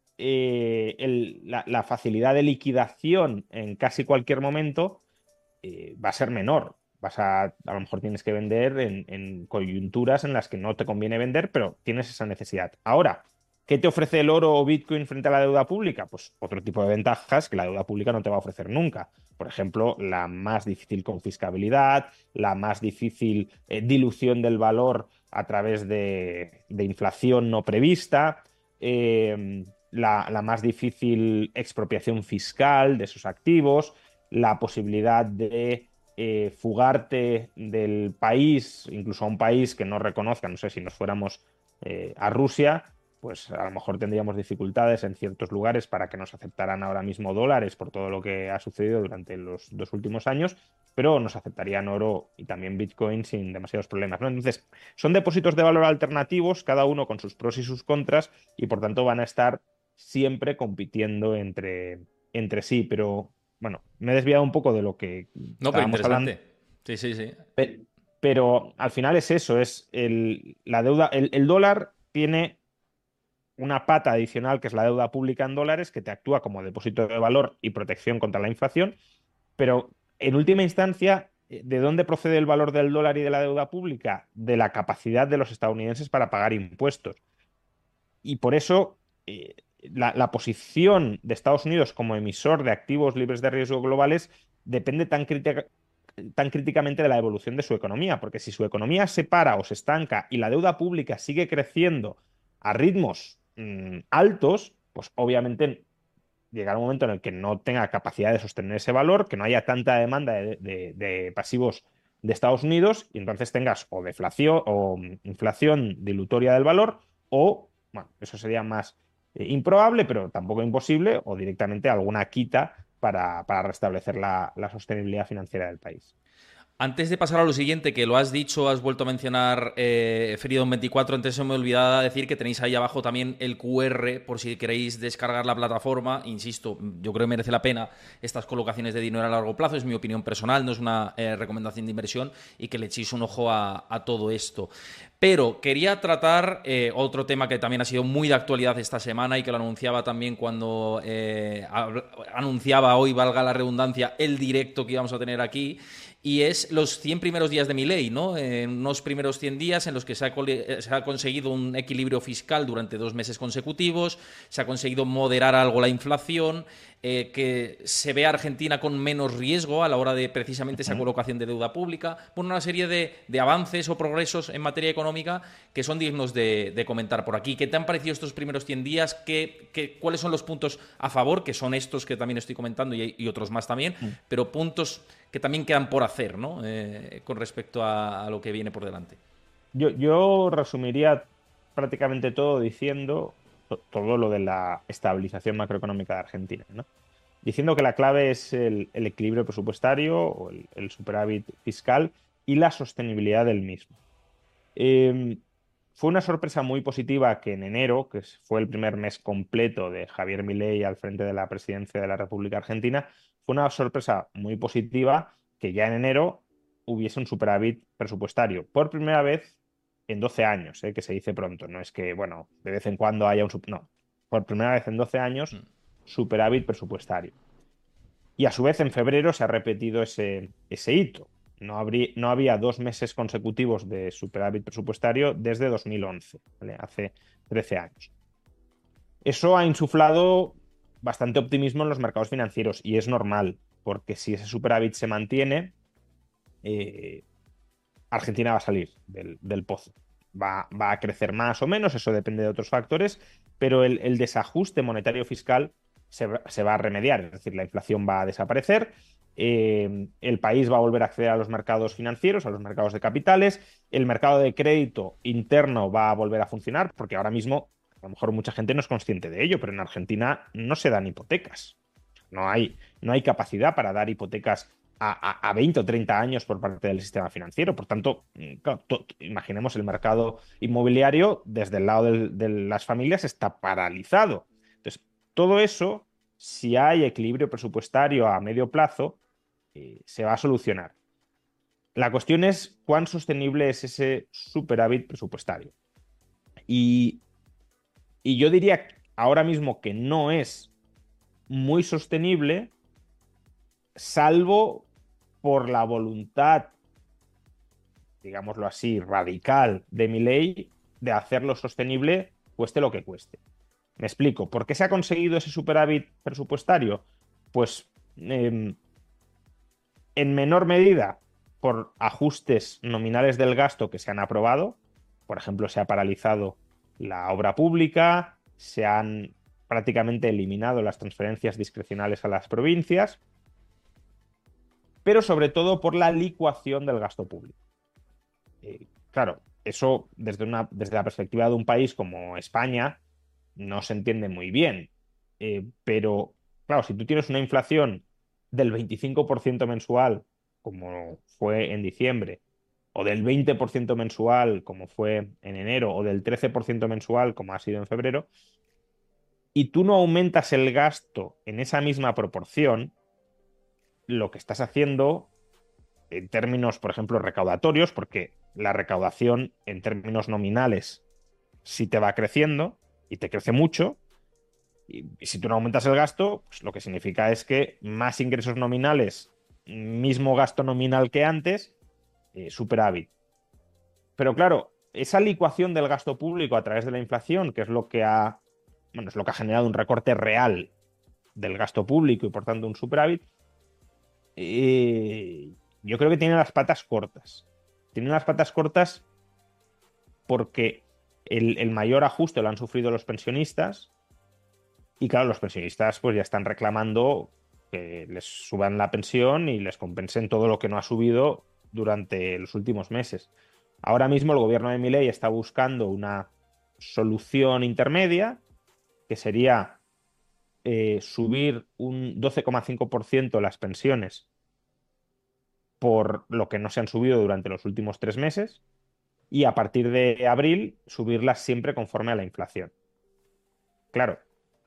eh, el, la, la facilidad de liquidación en casi cualquier momento eh, va a ser menor. Vas a, a lo mejor tienes que vender en, en coyunturas en las que no te conviene vender, pero tienes esa necesidad. Ahora, ¿qué te ofrece el oro o Bitcoin frente a la deuda pública? Pues otro tipo de ventajas que la deuda pública no te va a ofrecer nunca. Por ejemplo, la más difícil confiscabilidad, la más difícil eh, dilución del valor a través de, de inflación no prevista, eh, la, la más difícil expropiación fiscal de esos activos, la posibilidad de eh, fugarte del país, incluso a un país que no reconozca, no sé, si nos fuéramos eh, a Rusia, pues a lo mejor tendríamos dificultades en ciertos lugares para que nos aceptaran ahora mismo dólares por todo lo que ha sucedido durante los dos últimos años, pero nos aceptarían oro y también Bitcoin sin demasiados problemas, ¿no? Entonces, son depósitos de valor alternativos, cada uno con sus pros y sus contras, y por tanto van a estar siempre compitiendo entre, entre sí, pero bueno, me he desviado un poco de lo que No, pero estábamos hablando. interesante. Sí, sí, sí. Pe- Pero al final es eso, es el, la deuda, el, el dólar tiene una pata adicional que es la deuda pública en dólares que te actúa como depósito de valor y protección contra la inflación, pero en última instancia, eh, ¿de dónde procede el valor del dólar y de la deuda pública? De la capacidad de los estadounidenses para pagar impuestos. Y por eso eh, la, la posición de Estados Unidos como emisor de activos libres de riesgo globales depende tan crítica- tan críticamente de la evolución de su economía, porque si su economía se para o se estanca y la deuda pública sigue creciendo a ritmos mm, altos, pues obviamente llegará un momento en el que no tenga capacidad de sostener ese valor, que no haya tanta demanda de, de- de pasivos de Estados Unidos, y entonces tengas o deflación o mm, inflación dilutoria del valor, o, bueno, eso sería más eh, improbable, pero tampoco imposible, o directamente alguna quita para, para restablecer la, la sostenibilidad financiera del país. Antes de pasar a lo siguiente, que lo has dicho, has vuelto a mencionar eh, Freedom veinticuatro, antes se me olvidaba decir que tenéis ahí abajo también el Q R por si queréis descargar la plataforma. Insisto, yo creo que merece la pena estas colocaciones de dinero a largo plazo, es mi opinión personal, no es una eh, recomendación de inversión, y que le echéis un ojo a, a todo esto. Pero quería tratar eh, otro tema que también ha sido muy de actualidad esta semana y que lo anunciaba también cuando eh, anunciaba hoy, valga la redundancia, el directo que íbamos a tener aquí, y es los cien primeros días de Milei, ¿no? En unos primeros cien días en los que se ha, se ha conseguido un equilibrio fiscal durante dos meses consecutivos, se ha conseguido moderar algo la inflación, eh, que se ve a Argentina con menos riesgo a la hora de precisamente esa colocación de deuda pública, por una serie de, de avances o progresos en materia económica que son dignos de, de comentar por aquí. ¿Qué te han parecido estos primeros cien días? ¿Qué, qué, ¿Cuáles son los puntos a favor? Que son estos que también estoy comentando y, y otros más también, mm. pero puntos que también quedan por hacer, ¿no? Eh, con respecto a, a lo que viene por delante. Yo, yo resumiría prácticamente todo diciendo to- todo lo de la estabilización macroeconómica de Argentina, ¿no? Diciendo que la clave es el, el equilibrio presupuestario o el, el superávit fiscal y la sostenibilidad del mismo. Eh, fue una sorpresa muy positiva que en enero, que fue el primer mes completo de Javier Milei al frente de la presidencia de la República Argentina, fue una sorpresa muy positiva que ya en enero hubiese un superávit presupuestario. Por primera vez en doce años, ¿eh? Que se dice pronto. No es que, bueno, de vez en cuando haya un... No, por primera vez en doce años, superávit presupuestario. Y a su vez en febrero se ha repetido ese, ese hito. No, habría, no había dos meses consecutivos de superávit presupuestario desde dos mil once, ¿vale? Hace trece años. Eso ha insuflado bastante optimismo en los mercados financieros y es normal, porque si ese superávit se mantiene, eh, Argentina va a salir del, del pozo. Va, va a crecer más o menos, eso depende de otros factores, pero el, el desajuste monetario fiscal se, se va a remediar, es decir, la inflación va a desaparecer. Eh, el país va a volver a acceder a los mercados financieros, a los mercados de capitales, el mercado de crédito interno va a volver a funcionar, porque ahora mismo, a lo mejor mucha gente no es consciente de ello, pero en Argentina no se dan hipotecas. No hay, no hay capacidad para dar hipotecas a, a veinte o treinta años por parte del sistema financiero. Por tanto, claro, to, imaginemos el mercado inmobiliario desde el lado del, de las familias está paralizado. Entonces, todo eso, si hay equilibrio presupuestario a medio plazo, eh, se va a solucionar. La cuestión es cuán sostenible es ese superávit presupuestario. Y, y yo diría ahora mismo que no es muy sostenible, salvo por la voluntad, digámoslo así, radical de Milei de hacerlo sostenible, cueste lo que cueste. Me explico. ¿Por qué se ha conseguido ese superávit presupuestario? Pues eh, en menor medida por ajustes nominales del gasto que se han aprobado. Por ejemplo, se ha paralizado la obra pública, se han prácticamente eliminado las transferencias discrecionales a las provincias, pero sobre todo por la licuación del gasto público. Eh, claro, eso desde, una, desde la perspectiva de un país como España no se entiende muy bien, eh, pero claro, si tú tienes una inflación del veinticinco por ciento mensual, como fue en diciembre, o del veinte por ciento mensual, como fue en enero, o del trece por ciento mensual, como ha sido en febrero, y tú no aumentas el gasto en esa misma proporción, lo que estás haciendo en términos, por ejemplo, recaudatorios, porque la recaudación en términos nominales sí te va creciendo y te crece mucho, y, y si tú no aumentas el gasto, pues lo que significa es que más ingresos nominales, mismo gasto nominal que antes, eh, superávit. Pero claro, esa licuación del gasto público a través de la inflación, que es lo que ha, bueno, es lo que ha generado un recorte real del gasto público y por tanto un superávit, eh, yo creo que tiene las patas cortas. Tiene las patas cortas porque el, el mayor ajuste lo han sufrido los pensionistas y claro, los pensionistas pues ya están reclamando que les suban la pensión y les compensen todo lo que no ha subido durante los últimos meses. Ahora mismo el gobierno de Milei está buscando una solución intermedia que sería eh, subir un doce coma cinco por ciento las pensiones por lo que no se han subido durante los últimos tres meses y a partir de abril subirlas siempre conforme a la inflación. Claro,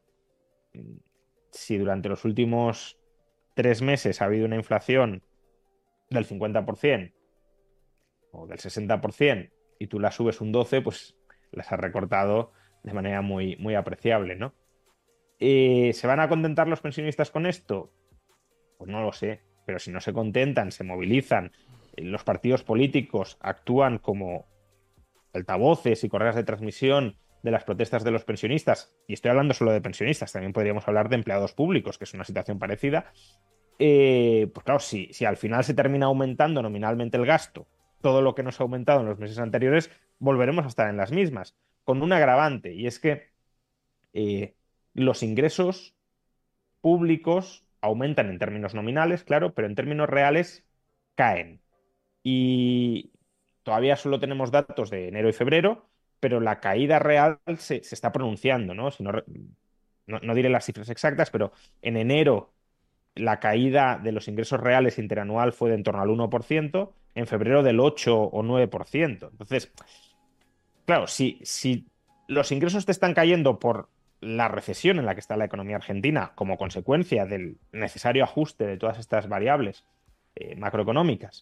si durante los últimos tres meses ha habido una inflación del cincuenta por ciento o del sesenta por ciento y tú las subes un doce por ciento, pues las has recortado de manera muy, muy apreciable, ¿no? Eh, ¿Se van a contentar los pensionistas con esto? Pues no lo sé, pero si no se contentan, se movilizan, eh, los partidos políticos actúan como altavoces y correas de transmisión de las protestas de los pensionistas, y estoy hablando solo de pensionistas, también podríamos hablar de empleados públicos, que es una situación parecida, eh, pues claro, si, si al final se termina aumentando nominalmente el gasto, todo lo que nos ha aumentado en los meses anteriores, volveremos a estar en las mismas, con un agravante, y es que eh, los ingresos públicos aumentan en términos nominales, claro, pero en términos reales caen. Y todavía solo tenemos datos de enero y febrero, pero la caída real se, se está pronunciando, ¿no? Si no, no, no diré las cifras exactas, pero en enero la caída de los ingresos reales interanual fue de en torno al uno por ciento, en febrero del ocho o nueve por ciento. Entonces, claro, si, si los ingresos te están cayendo por la recesión en la que está la economía argentina como consecuencia del necesario ajuste de todas estas variables eh, macroeconómicas,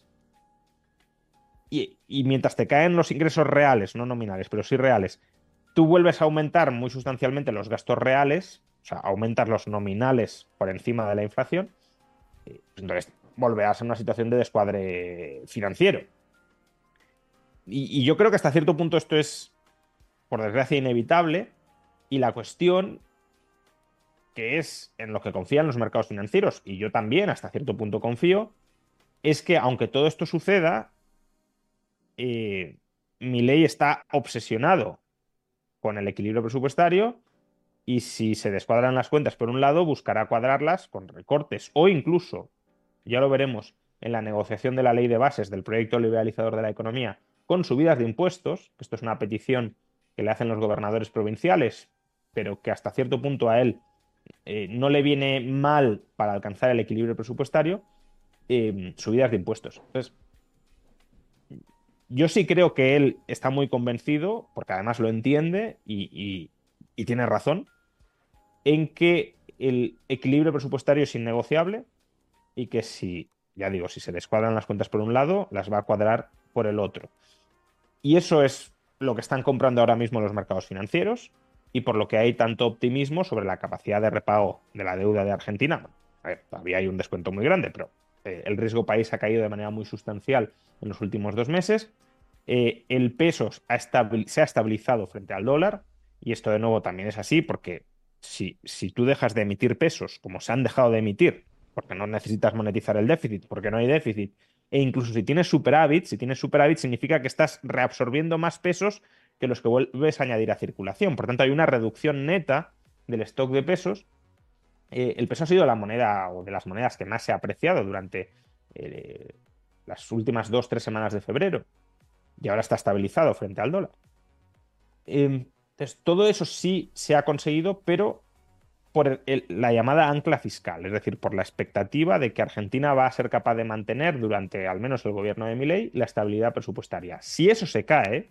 y, y mientras te caen los ingresos reales, no nominales, pero sí reales, tú vuelves a aumentar muy sustancialmente los gastos reales, o sea, aumentas los nominales por encima de la inflación, pues entonces volverás a una situación de descuadre financiero. Y, y yo creo que hasta cierto punto esto es, por desgracia, inevitable, y la cuestión que es en lo que confían los mercados financieros, y yo también hasta cierto punto confío, es que aunque todo esto suceda, eh, Milei está obsesionado con el equilibrio presupuestario y si se descuadran las cuentas por un lado, buscará cuadrarlas con recortes o incluso, ya lo veremos, en la negociación de la ley de bases del proyecto liberalizador de la economía, con subidas de impuestos, que esto es una petición que le hacen los gobernadores provinciales, pero que hasta cierto punto a él eh, no le viene mal para alcanzar el equilibrio presupuestario. eh, subidas de impuestos. Entonces, yo sí creo que él está muy convencido, porque además lo entiende y, y- y tiene razón, en que el equilibrio presupuestario es innegociable y que si, ya digo, si se descuadran las cuentas por un lado, las va a cuadrar por el otro. Y eso es lo que están comprando ahora mismo los mercados financieros y por lo que hay tanto optimismo sobre la capacidad de repago de la deuda de Argentina. A ver, todavía hay un descuento muy grande, pero eh, el riesgo país ha caído de manera muy sustancial en los últimos dos meses. Eh, el peso ha estabil- se ha estabilizado frente al dólar y esto de nuevo también es así porque si, si tú dejas de emitir pesos como se han dejado de emitir, porque no necesitas monetizar el déficit, porque no hay déficit, e incluso si tienes superávit, si tienes superávit significa que estás reabsorbiendo más pesos que los que vuelves a añadir a circulación. Por tanto, hay una reducción neta del stock de pesos. Eh, el peso ha sido la moneda o de las monedas que más se ha apreciado durante eh, las últimas dos, tres semanas de febrero y ahora está estabilizado frente al dólar. Eh, entonces, todo eso sí se ha conseguido, pero por el- el- la llamada ancla fiscal, es decir, por la expectativa de que Argentina va a ser capaz de mantener durante al menos el gobierno de Milei la estabilidad presupuestaria. Si eso se cae,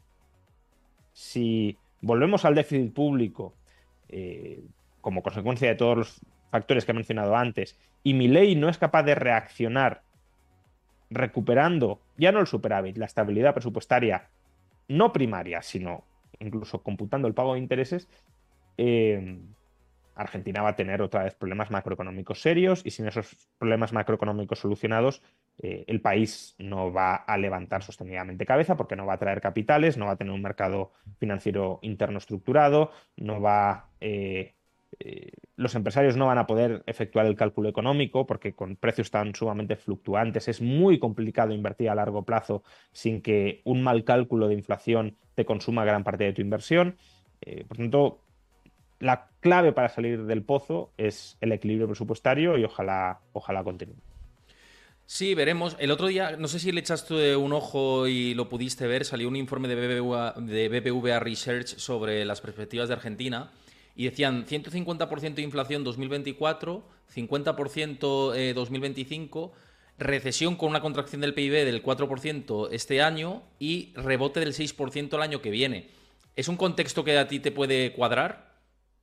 si volvemos al déficit público eh, como consecuencia de todos los factores que he mencionado antes, y Milei no es capaz de reaccionar recuperando ya no el superávit, la estabilidad presupuestaria no primaria, sino incluso computando el pago de intereses, eh, Argentina va a tener otra vez problemas macroeconómicos serios y sin esos problemas macroeconómicos solucionados, eh, el país no va a levantar sostenidamente cabeza porque no va a traer capitales, no va a tener un mercado financiero interno estructurado, no va... eh, eh, los empresarios no van a poder efectuar el cálculo económico porque con precios tan sumamente fluctuantes es muy complicado invertir a largo plazo sin que un mal cálculo de inflación te consuma gran parte de tu inversión. Eh, por tanto, la clave para salir del pozo es el equilibrio presupuestario y ojalá, ojalá continúe. Sí, veremos. El otro día, no sé si le echaste un ojo y lo pudiste ver, salió un informe de B B V A, de B B V A Research sobre las perspectivas de Argentina y decían ciento cincuenta por ciento de inflación dos mil veinticuatro, cincuenta por ciento eh, dos mil veinticinco, recesión con una contracción del P I B del cuatro por ciento este año y rebote del seis por ciento el año que viene. ¿Es un contexto que a ti te puede cuadrar?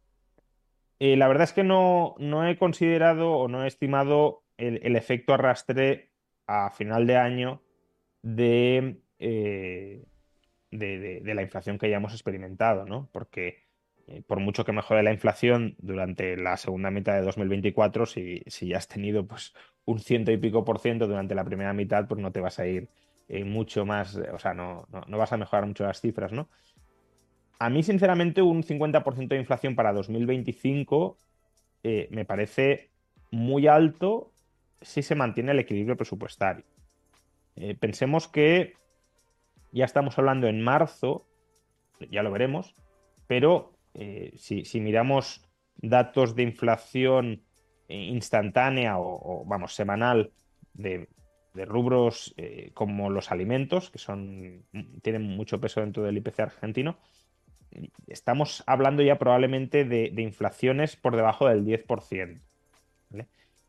Eh, la verdad es que no, no he considerado o no he estimado el, el efecto arrastre a final de año de, eh, de, de- de la inflación que ya hemos experimentado, ¿no? Porque eh, por mucho que mejore la inflación durante la segunda mitad de dos mil veinticuatro, si, si ya has tenido pues un ciento y pico por ciento durante la primera mitad, pues no te vas a ir eh, mucho más, o sea, no, no, no vas a mejorar mucho las cifras, ¿no? A mí, sinceramente, un cincuenta por ciento de inflación para dos mil veinticinco eh, me parece muy alto si se mantiene el equilibrio presupuestario. Eh, pensemos que ya estamos hablando en marzo, ya lo veremos, pero eh, si, si miramos datos de inflación eh, instantánea o, o, vamos, semanal de, de rubros eh, como los alimentos, que son, tienen mucho peso dentro del I P C argentino, estamos hablando ya probablemente de, de inflaciones por debajo del diez por ciento. ¿Vale?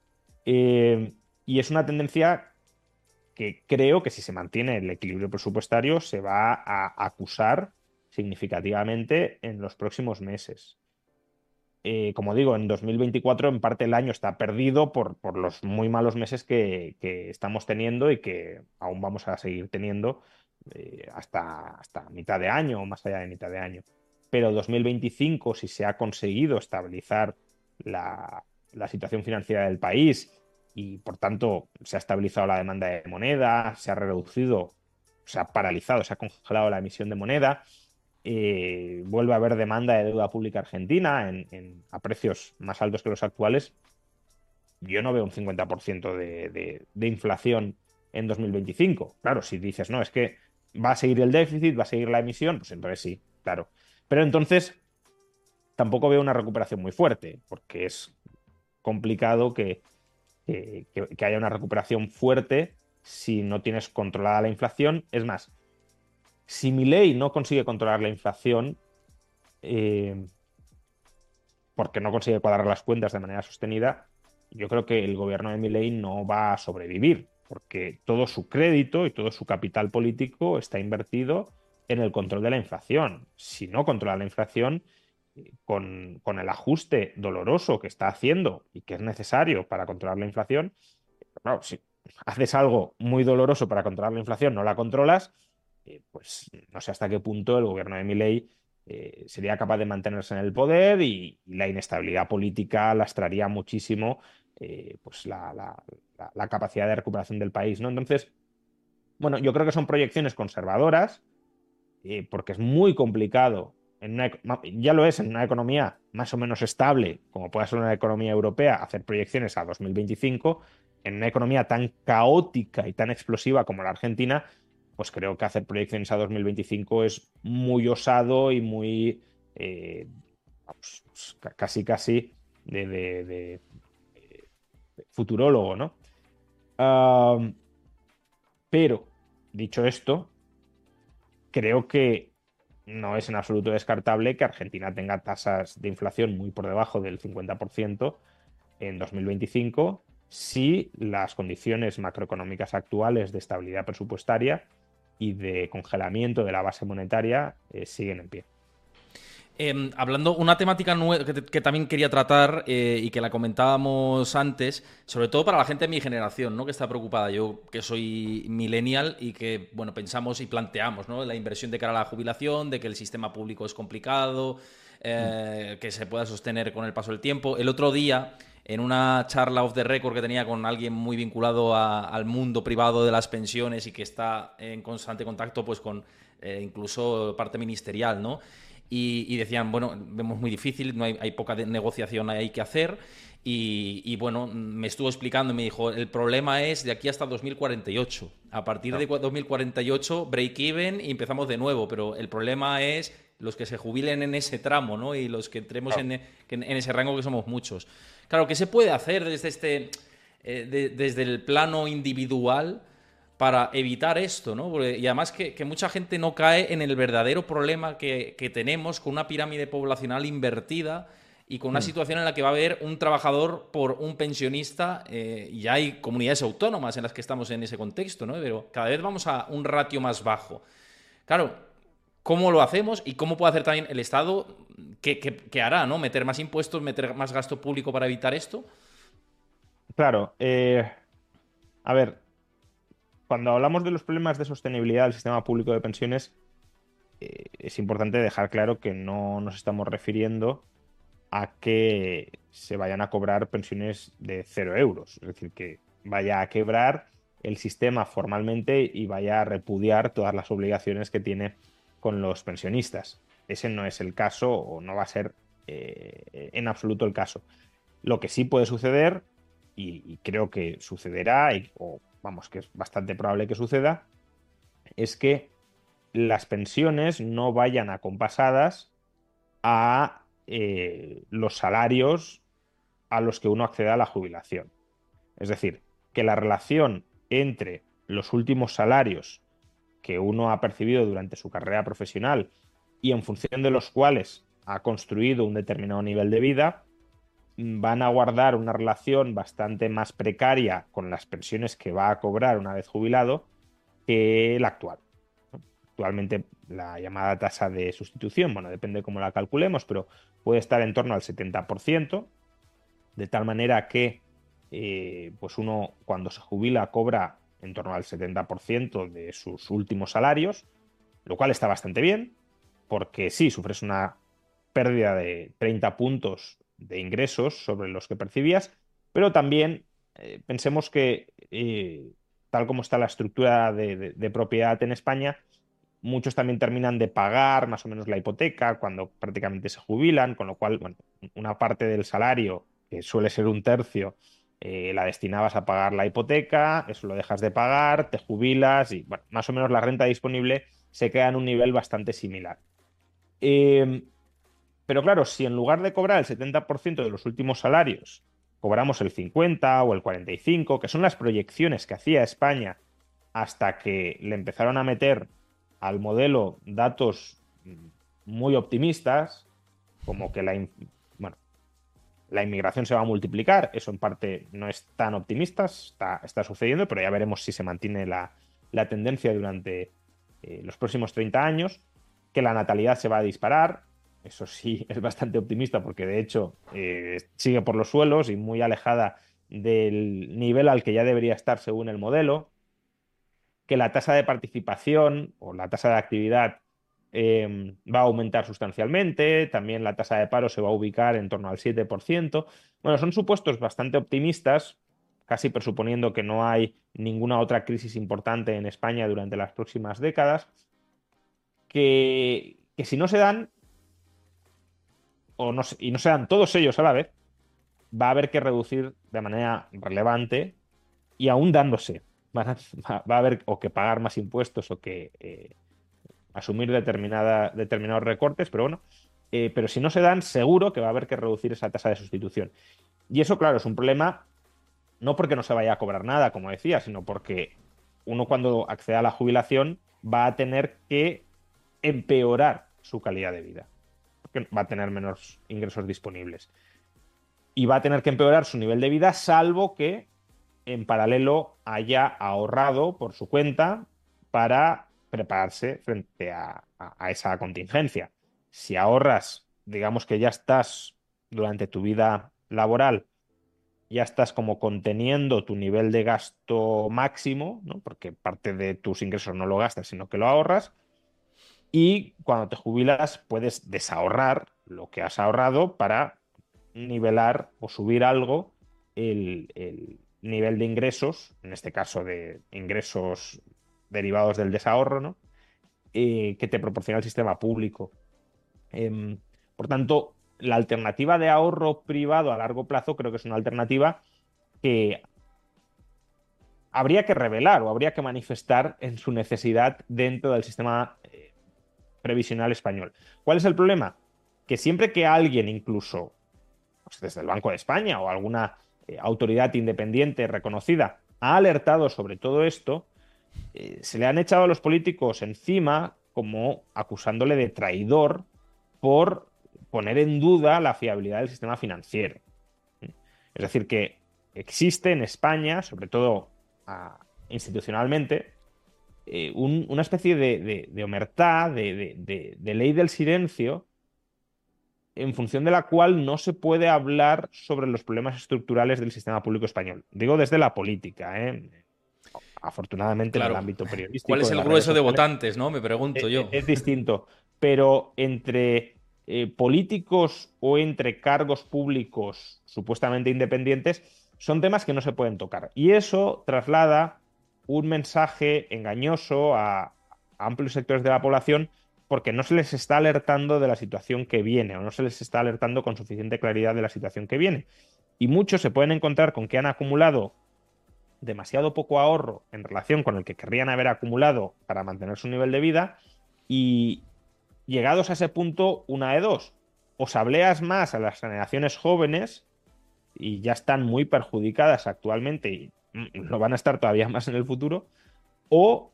Eh, y es una tendencia que creo que si se mantiene el equilibrio presupuestario se va a acusar significativamente en los próximos meses. Eh, como digo, en dos mil veinticuatro en parte el año está perdido por, por los muy malos meses que, que estamos teniendo y que aún vamos a seguir teniendo eh, hasta, hasta mitad de año o más allá de mitad de año. Pero dos mil veinticinco, si se ha conseguido estabilizar la, la situación financiera del país y por tanto se ha estabilizado la demanda de moneda, se ha reducido, se ha paralizado, se ha congelado la emisión de moneda, eh, vuelve a haber demanda de deuda pública argentina en, en- a precios más altos que los actuales, yo no veo un cincuenta por ciento de, de, de inflación en dos mil veinticinco. Claro, si dices, no, es que va a seguir el déficit, va a seguir la emisión, pues entonces sí, claro. Pero entonces tampoco veo una recuperación muy fuerte, porque es complicado que, que, que- que haya una recuperación fuerte si no tienes controlada la inflación. Es más, si Milei no consigue controlar la inflación, eh, porque no consigue cuadrar las cuentas de manera sostenida, yo creo que el gobierno de Milei no va a sobrevivir. porque todo su crédito y todo su capital político está invertido en el control de la inflación. Si no controla la inflación, con, con el ajuste doloroso que está haciendo y que es necesario para controlar la inflación, claro, si haces algo muy doloroso para controlar la inflación, no la controlas, eh, pues no sé hasta qué punto el gobierno de Milei eh, sería capaz de mantenerse en el poder y, y la inestabilidad política lastraría muchísimo eh, pues la, la, la, la capacidad de recuperación del país, ¿no? Entonces, bueno, yo creo que son proyecciones conservadoras eh, porque es muy complicado, en una, ya lo es en una economía más o menos estable, como puede ser una economía europea, hacer proyecciones a dos mil veinticinco. En una economía tan caótica y tan explosiva como la Argentina, pues creo que hacer proyecciones a dos mil veinticinco es muy osado y muy eh, vamos, casi casi de, de, de, de futurólogo, ¿no? Uh, pero, dicho esto, creo que no es en absoluto descartable que Argentina tenga tasas de inflación muy por debajo del cincuenta por ciento en dos mil veinticinco si las condiciones macroeconómicas actuales de estabilidad presupuestaria y de congelamiento de la base monetaria eh, siguen en pie. Eh, hablando, una temática que, que también quería tratar eh, y que la comentábamos antes, sobre todo para la gente de mi generación, ¿no? Que está preocupada. Yo, que soy millennial y que, bueno, pensamos y planteamos, ¿no? La inversión de cara a la jubilación, de que el sistema público es complicado, eh, mm. que se pueda sostener con el paso del tiempo. El otro día, en una charla off the record que tenía con alguien muy vinculado a, al mundo privado de las pensiones y que está en constante contacto, pues, con eh, incluso parte ministerial, ¿no? Y, y decían, bueno, vemos muy difícil, no hay, hay poca de negociación hay que hacer. Y, y bueno, me estuvo explicando y me dijo, el problema es de aquí hasta dos mil cuarenta y ocho. A partir no. de dos mil cuarenta y ocho, break even y empezamos de nuevo. Pero el problema es los que se jubilen en ese tramo, ¿no? Y los que entremos no. en, en, en ese rango, que somos muchos. Claro, ¿qué se puede hacer desde, este, eh, de, desde el plano individual para evitar esto, ¿no? Porque, y además que, que mucha gente no cae en el verdadero problema que, que tenemos con una pirámide poblacional invertida y con una mm. situación en la que va a haber un trabajador por un pensionista, eh, y hay comunidades autónomas en las que estamos en ese contexto, ¿no? Pero cada vez vamos a un ratio más bajo. Claro, ¿cómo lo hacemos y cómo puede hacer también el Estado? ¿Qué, qué, qué hará, ¿no? ¿Meter más impuestos, meter más gasto público para evitar esto? Claro, eh, a ver, cuando hablamos de los problemas de sostenibilidad del sistema público de pensiones, eh, es importante dejar claro que no nos estamos refiriendo a que se vayan a cobrar pensiones de cero euros. Es decir, que vaya a quebrar el sistema formalmente y vaya a repudiar todas las obligaciones que tiene con los pensionistas. Ese no es el caso o no va a ser eh, en absoluto el caso. Lo que sí puede suceder, y, y creo que sucederá, y, o vamos, que es bastante probable que suceda, es que las pensiones no vayan acompasadas a eh, los salarios a los que uno accede a la jubilación. Es decir, que la relación entre los últimos salarios que uno ha percibido durante su carrera profesional y en función de los cuales ha construido un determinado nivel de vida, van a guardar una relación bastante más precaria con las pensiones que va a cobrar una vez jubilado que la actual. Actualmente la llamada tasa de sustitución, bueno, depende cómo la calculemos, pero puede estar en torno al setenta por ciento, de tal manera que eh, pues uno cuando se jubila cobra en torno al setenta por ciento de sus últimos salarios, lo cual está bastante bien, porque sí, sufres una pérdida de treinta puntos de ingresos sobre los que percibías, pero también eh, pensemos que eh, tal como está la estructura de, de, de propiedad en España, muchos también terminan de pagar más o menos la hipoteca cuando prácticamente se jubilan, con lo cual, bueno, una parte del salario, que suele ser un tercio, eh, la destinabas a pagar la hipoteca, eso lo dejas de pagar, te jubilas y, bueno, más o menos la renta disponible se queda en un nivel bastante similar. Eh, pero claro, si en lugar de cobrar el setenta por ciento de los últimos salarios, cobramos el cincuenta o el cuarenta y cinco por ciento, que son las proyecciones que hacía España hasta que le empezaron a meter al modelo datos muy optimistas, como que la, bueno, la inmigración se va a multiplicar. Eso en parte no es tan optimista, está, está sucediendo, pero ya veremos si se mantiene la, la tendencia durante eh, los próximos treinta años, que la natalidad se va a disparar. Eso sí es bastante optimista porque de hecho eh, sigue por los suelos y muy alejada del nivel al que ya debería estar según el modelo, que la tasa de participación o la tasa de actividad eh, va a aumentar sustancialmente, también la tasa de paro se va a ubicar en torno al siete por ciento. Bueno, son supuestos bastante optimistas, casi presuponiendo que no hay ninguna otra crisis importante en España durante las próximas décadas, que, que si no se dan, o no, y no se dan todos ellos a la vez, va a haber que reducir de manera relevante y aún dándose. Van a, va a haber o que pagar más impuestos o que eh, asumir determinada, determinados recortes, pero bueno, eh, pero si no se dan, seguro que va a haber que reducir esa tasa de sustitución. Y eso, claro, es un problema no porque no se vaya a cobrar nada, como decía, sino porque uno cuando acceda a la jubilación va a tener que empeorar su calidad de vida, porque va a tener menos ingresos disponibles. Y va a tener que empeorar su nivel de vida, salvo que en paralelo haya ahorrado por su cuenta para prepararse frente a, a, a esa contingencia. Si ahorras, digamos que ya estás durante tu vida laboral, ya estás como conteniendo tu nivel de gasto máximo, ¿no? Porque parte de tus ingresos no lo gastas, sino que lo ahorras. Y cuando te jubilas puedes desahorrar lo que has ahorrado para nivelar o subir algo el, el nivel de ingresos, en este caso de ingresos derivados del desahorro, ¿no? Eh, que te proporciona el sistema público. Eh, por tanto, la alternativa de ahorro privado a largo plazo creo que es una alternativa que habría que revelar o habría que manifestar en su necesidad dentro del sistema eh, previsional español. ¿Cuál es el problema? Que siempre que alguien, incluso pues desde el Banco de España o alguna eh, autoridad independiente reconocida, ha alertado sobre todo esto, eh, se le han echado a los políticos encima como acusándole de traidor por poner en duda la fiabilidad del sistema financiero. Es decir, que existe en España, sobre todo a, institucionalmente, eh, un, una especie de, de, de omertá, de, de, de, de ley del silencio, en función de la cual no se puede hablar sobre los problemas estructurales del sistema público español. Digo desde la política, ¿eh? Afortunadamente claro. En el ámbito periodístico. ¿Cuál es el grueso de votantes, no? Me pregunto es, yo. Es distinto, pero entre eh, políticos o entre cargos públicos supuestamente independientes son temas que no se pueden tocar. Y eso traslada un mensaje engañoso a, a amplios sectores de la población porque no se les está alertando de la situación que viene o no se les está alertando con suficiente claridad de la situación que viene. Y muchos se pueden encontrar con que han acumulado demasiado poco ahorro en relación con el que querrían haber acumulado para mantener su nivel de vida y llegados a ese punto, una de dos. O sableas más a las generaciones jóvenes y ya están muy perjudicadas actualmente y lo van a estar todavía más en el futuro, o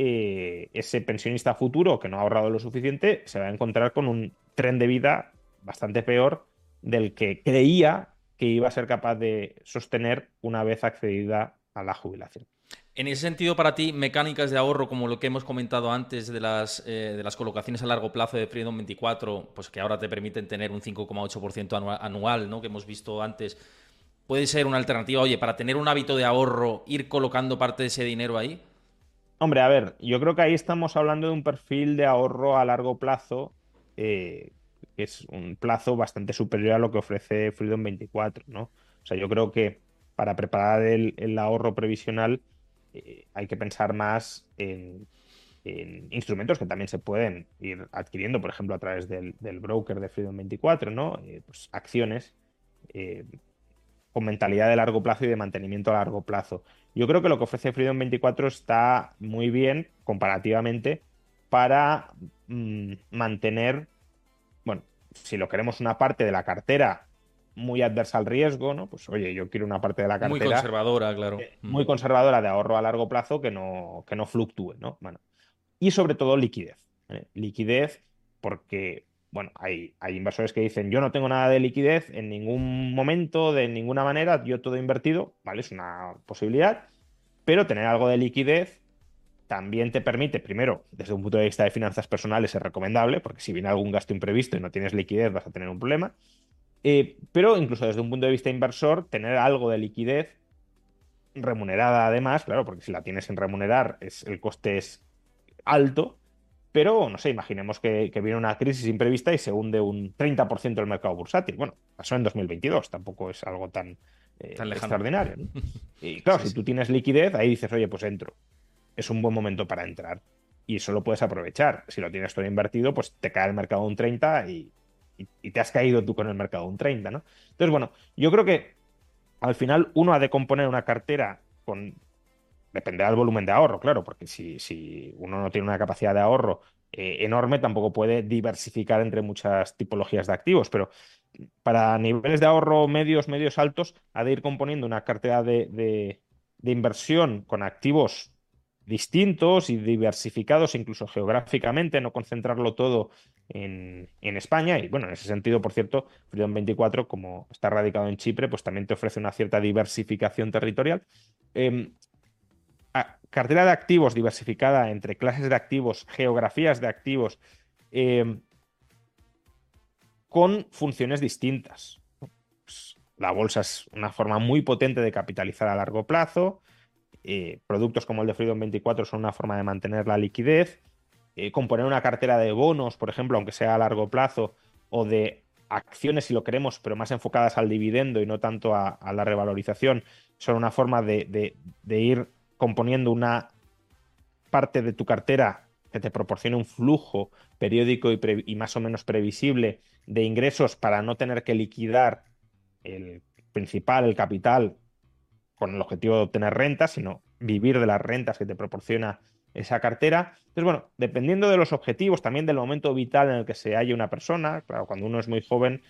eh, ese pensionista futuro que no ha ahorrado lo suficiente se va a encontrar con un tren de vida bastante peor del que creía que iba a ser capaz de sostener una vez accedida a la jubilación. En ese sentido, para ti, mecánicas de ahorro como lo que hemos comentado antes de las, eh, de las colocaciones a largo plazo de Freedom veinticuatro, pues que ahora te permiten tener un cinco coma ocho por ciento anual, ¿no? Que hemos visto antes, puede ser una alternativa, oye, para tener un hábito de ahorro, ir colocando parte de ese dinero ahí. Hombre, a ver, yo creo que ahí estamos hablando de un perfil de ahorro a largo plazo, eh, que es un plazo bastante superior a lo que ofrece Freedom veinticuatro, ¿no? O sea, yo creo que para preparar el, el ahorro previsional eh, hay que pensar más en, en instrumentos que también se pueden ir adquiriendo, por ejemplo, a través del, del broker de Freedom veinticuatro, ¿no? Eh, pues acciones eh, con mentalidad de largo plazo y de mantenimiento a largo plazo. Yo creo que lo que ofrece Freedom veinticuatro está muy bien comparativamente para mmm, mantener, bueno, si lo queremos una parte de la cartera muy adversa al riesgo, ¿no? Pues oye, yo quiero una parte de la cartera muy conservadora, claro. Eh, muy conservadora de ahorro a largo plazo que no, que no fluctúe, ¿no? Bueno, y sobre todo liquidez. ¿eh? Liquidez porque bueno, hay, hay inversores que dicen, yo no tengo nada de liquidez en ningún momento, de ninguna manera, yo todo invertido, ¿vale? Es una posibilidad, pero tener algo de liquidez también te permite, primero, desde un punto de vista de finanzas personales es recomendable, porque si viene algún gasto imprevisto y no tienes liquidez vas a tener un problema, eh, pero incluso desde un punto de vista inversor, tener algo de liquidez remunerada además, claro, porque si la tienes sin remunerar, es, el coste es alto, pero no sé, imaginemos que, que viene una crisis imprevista y se hunde un treinta por ciento el mercado bursátil. Bueno, pasó en dos mil veintidós, tampoco es algo tan, eh, Tan lejano. extraordinario, ¿no? Y claro, Sí, si tú sí. tienes liquidez, ahí dices, oye, pues entro. Es un buen momento para entrar. Y eso lo puedes aprovechar. Si lo tienes todo invertido, pues te cae el mercado un treinta y, y, y te has caído tú con el mercado un treinta, ¿no? Entonces, bueno, yo creo que al final uno ha de componer una cartera con... Dependerá del volumen de ahorro, claro, porque si, si uno no tiene una capacidad de ahorro eh, enorme, tampoco puede diversificar entre muchas tipologías de activos, pero para niveles de ahorro medios, medios altos, ha de ir componiendo una cartera de, de- de inversión con activos distintos y diversificados, incluso geográficamente, no concentrarlo todo en, en España. Y bueno, en ese sentido, por cierto, Freedom veinticuatro, como está radicado en Chipre, pues también te ofrece una cierta diversificación territorial. Em, a- cartera de activos diversificada entre clases de activos, geografías de activos, eh, con funciones distintas. Pues, la bolsa es una forma muy potente de capitalizar a largo plazo. Eh, productos como el de Freedom veinticuatro son una forma de mantener la liquidez. Eh, componer una cartera de bonos, por ejemplo, aunque sea a largo plazo, o de acciones, si lo queremos, pero más enfocadas al dividendo y no tanto a, a la revalorización, son una forma de, de- de ir componiendo una parte de tu cartera que te proporcione un flujo periódico y, pre- y más o menos previsible de ingresos para no tener que liquidar el principal, el capital, con el objetivo de obtener rentas, sino vivir de las rentas que te proporciona esa cartera. Entonces, bueno, dependiendo de los objetivos, también del momento vital en el que se halla una persona, claro, cuando uno es muy joven,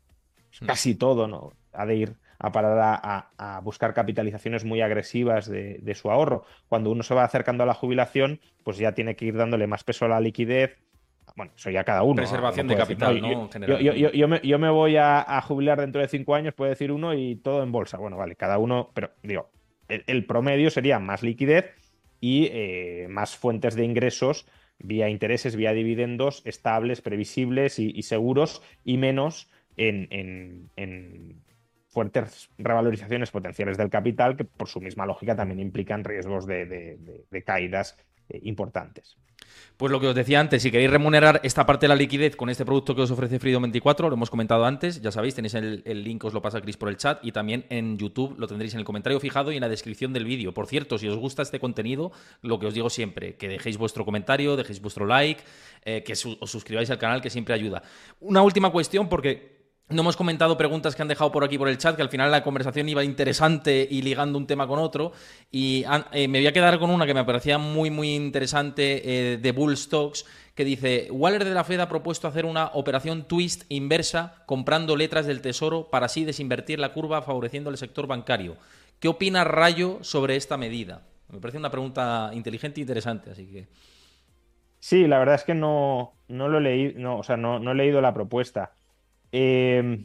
Mm. casi todo, ¿no? Ha de ir a parar a, a- a buscar capitalizaciones muy agresivas de, de su ahorro. Cuando uno se va acercando a la jubilación, pues ya tiene que ir dándole más peso a la liquidez. Bueno, eso ya cada uno, ¿no? Uno Preservación de puede decir, no, capital, yo, ¿no? En yo, general. yo, yo, Mm. yo me, yo me voy a, a jubilar dentro de cinco años, puede decir uno, y todo en bolsa. Bueno, vale, cada uno, pero digo, el, el promedio sería más liquidez y eh, más fuentes de ingresos vía intereses, vía dividendos estables, previsibles y, y seguros, y menos en, en- en fuertes revalorizaciones potenciales del capital que por su misma lógica también implican riesgos de, de- de- de caídas eh, importantes. Pues lo que os decía antes, si queréis remunerar esta parte de la liquidez con este producto que os ofrece Freedom veinticuatro, lo hemos comentado antes, ya sabéis, tenéis el, el link, os lo pasa Chris por el chat, y también en YouTube lo tendréis en el comentario fijado y en la descripción del vídeo. Por cierto, si os gusta este contenido, lo que os digo siempre, que dejéis vuestro comentario, dejéis vuestro like, eh, que su- os suscribáis al canal, que siempre ayuda. Una última cuestión, porque no hemos comentado preguntas que han dejado por aquí por el chat, que al final la conversación iba interesante y ligando un tema con otro. Y an- eh, me voy a quedar con una que me parecía muy, muy interesante, eh, de Bull Stocks, que dice: Waller de la Fed ha propuesto hacer una operación twist inversa comprando letras del Tesoro para así desinvertir la curva favoreciendo el sector bancario. ¿Qué opina Rayo sobre esta medida? Me parece una pregunta inteligente e interesante, así que... Sí, la verdad es que no, no lo leí, no, o sea, no, no he leído la propuesta. Eh,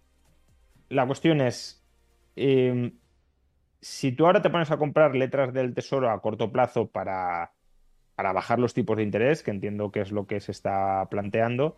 la cuestión es, eh, si tú ahora te pones a comprar letras del Tesoro a corto plazo para, para bajar los tipos de interés, que entiendo que es lo que se está planteando,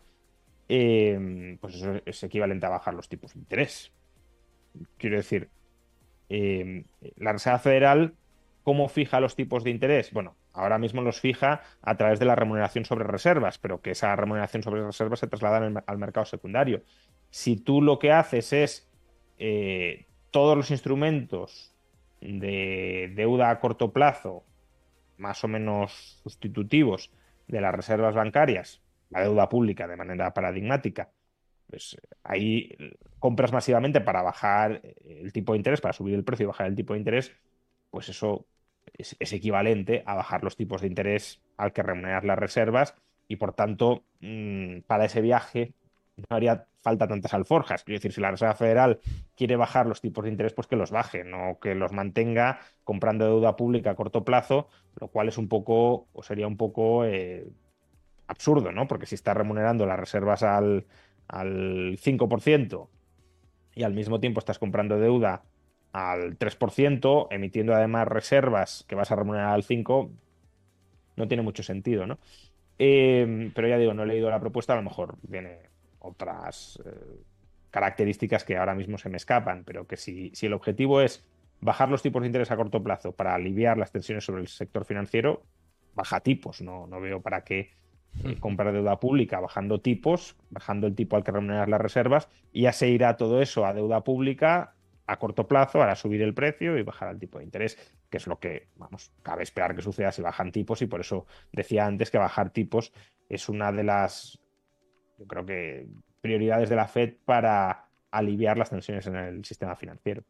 eh, pues eso es equivalente a bajar los tipos de interés. Quiero decir, eh, la Reserva Federal, ¿cómo fija los tipos de interés? Bueno, ahora mismo los fija a través de la remuneración sobre reservas, pero que esa remuneración sobre reservas se traslada al, al mercado secundario. Si tú lo que haces es eh, todos los instrumentos de deuda a corto plazo, más o menos sustitutivos de las reservas bancarias, la deuda pública de manera paradigmática, pues ahí compras masivamente para bajar el tipo de interés, para subir el precio y bajar el tipo de interés, pues eso es, es equivalente a bajar los tipos de interés al que remuneras las reservas y por tanto, mmm, para ese viaje no haría falta tantas alforjas. Quiero decir, si la Reserva Federal quiere bajar los tipos de interés, pues que los baje, no que los mantenga comprando deuda pública a corto plazo, lo cual es un poco, o sería un poco... Eh, absurdo, ¿no? Porque si estás remunerando las reservas al, al cinco por ciento y al mismo tiempo estás comprando deuda al tres por ciento, emitiendo además reservas que vas a remunerar al cinco por ciento, no tiene mucho sentido, ¿no? Eh, pero ya digo, no he leído la propuesta, a lo mejor tiene otras eh, características que ahora mismo se me escapan, pero que si, si el objetivo es bajar los tipos de interés a corto plazo para aliviar las tensiones sobre el sector financiero, baja tipos, no, no veo para qué eh, comprar deuda pública bajando tipos, bajando el tipo al que remunerar las reservas, y ya se irá todo eso a deuda pública a corto plazo, hará subir el precio y bajar el tipo de interés, que es lo que, vamos, cabe esperar que suceda si bajan tipos, y por eso decía antes que bajar tipos es una de las, yo creo que, prioridades de la Fed para aliviar las tensiones en el sistema financiero.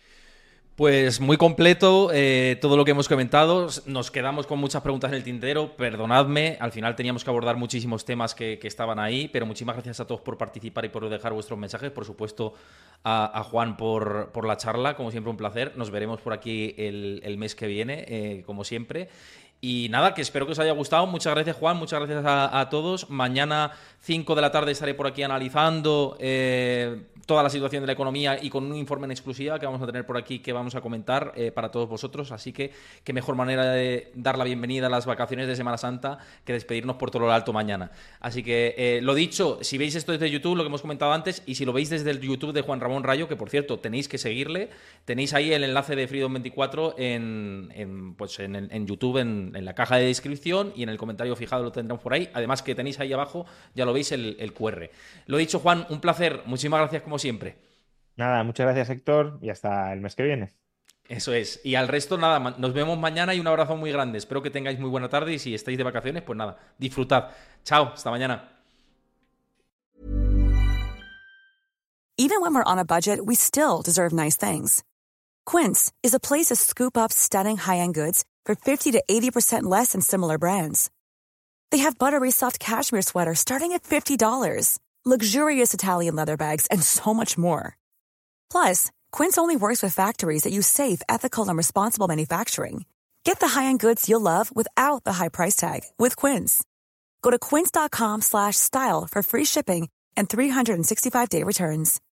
Pues muy completo eh, todo lo que hemos comentado. Nos quedamos con muchas preguntas en el tintero. Perdonadme, al final teníamos que abordar muchísimos temas que, que estaban ahí, pero muchísimas gracias a todos por participar y por dejar vuestros mensajes. Por supuesto, a, a Juan por, por la charla. Como siempre, un placer. Nos veremos por aquí el, el mes que viene, eh, como siempre. Y nada, que espero que os haya gustado. Muchas gracias, Juan. Muchas gracias a, a todos. Mañana, cinco de la tarde, estaré por aquí analizando eh, toda la situación de la economía y con un informe en exclusiva que vamos a tener por aquí, que vamos a comentar eh, para todos vosotros. Así que qué mejor manera de dar la bienvenida a las vacaciones de Semana Santa que despedirnos por todo lo alto mañana. Así que, eh, lo dicho, si veis esto desde YouTube, lo que hemos comentado antes, y si lo veis desde el YouTube de Juan Ramón Rayo, que por cierto, tenéis que seguirle, tenéis ahí el enlace de Freedom veinticuatro en, en, pues en, en YouTube, en en la caja de descripción, y en el comentario fijado lo tendremos por ahí. Además que tenéis ahí abajo, ya lo veis, el, el cu erre. Lo dicho, Juan, un placer. Muchísimas gracias como siempre. Nada, muchas gracias, Héctor, y hasta el mes que viene. Eso es. Y al resto, nada, nos vemos mañana y un abrazo muy grande. Espero que tengáis muy buena tarde, y si estáis de vacaciones, pues nada, disfrutad. Chao, hasta mañana. Even when we're on a budget, we still deserve nice things. Quince is a place to scoop up stunning high-end goods for fifty to eighty percent less than similar brands. They have buttery soft cashmere sweaters starting at fifty dollars, luxurious Italian leather bags, and so much more. Plus, Quince only works with factories that use safe, ethical, and responsible manufacturing. Get the high-end goods you'll love without the high price tag with Quince. Go to quince dot com slash style for free shipping and three sixty-five day returns.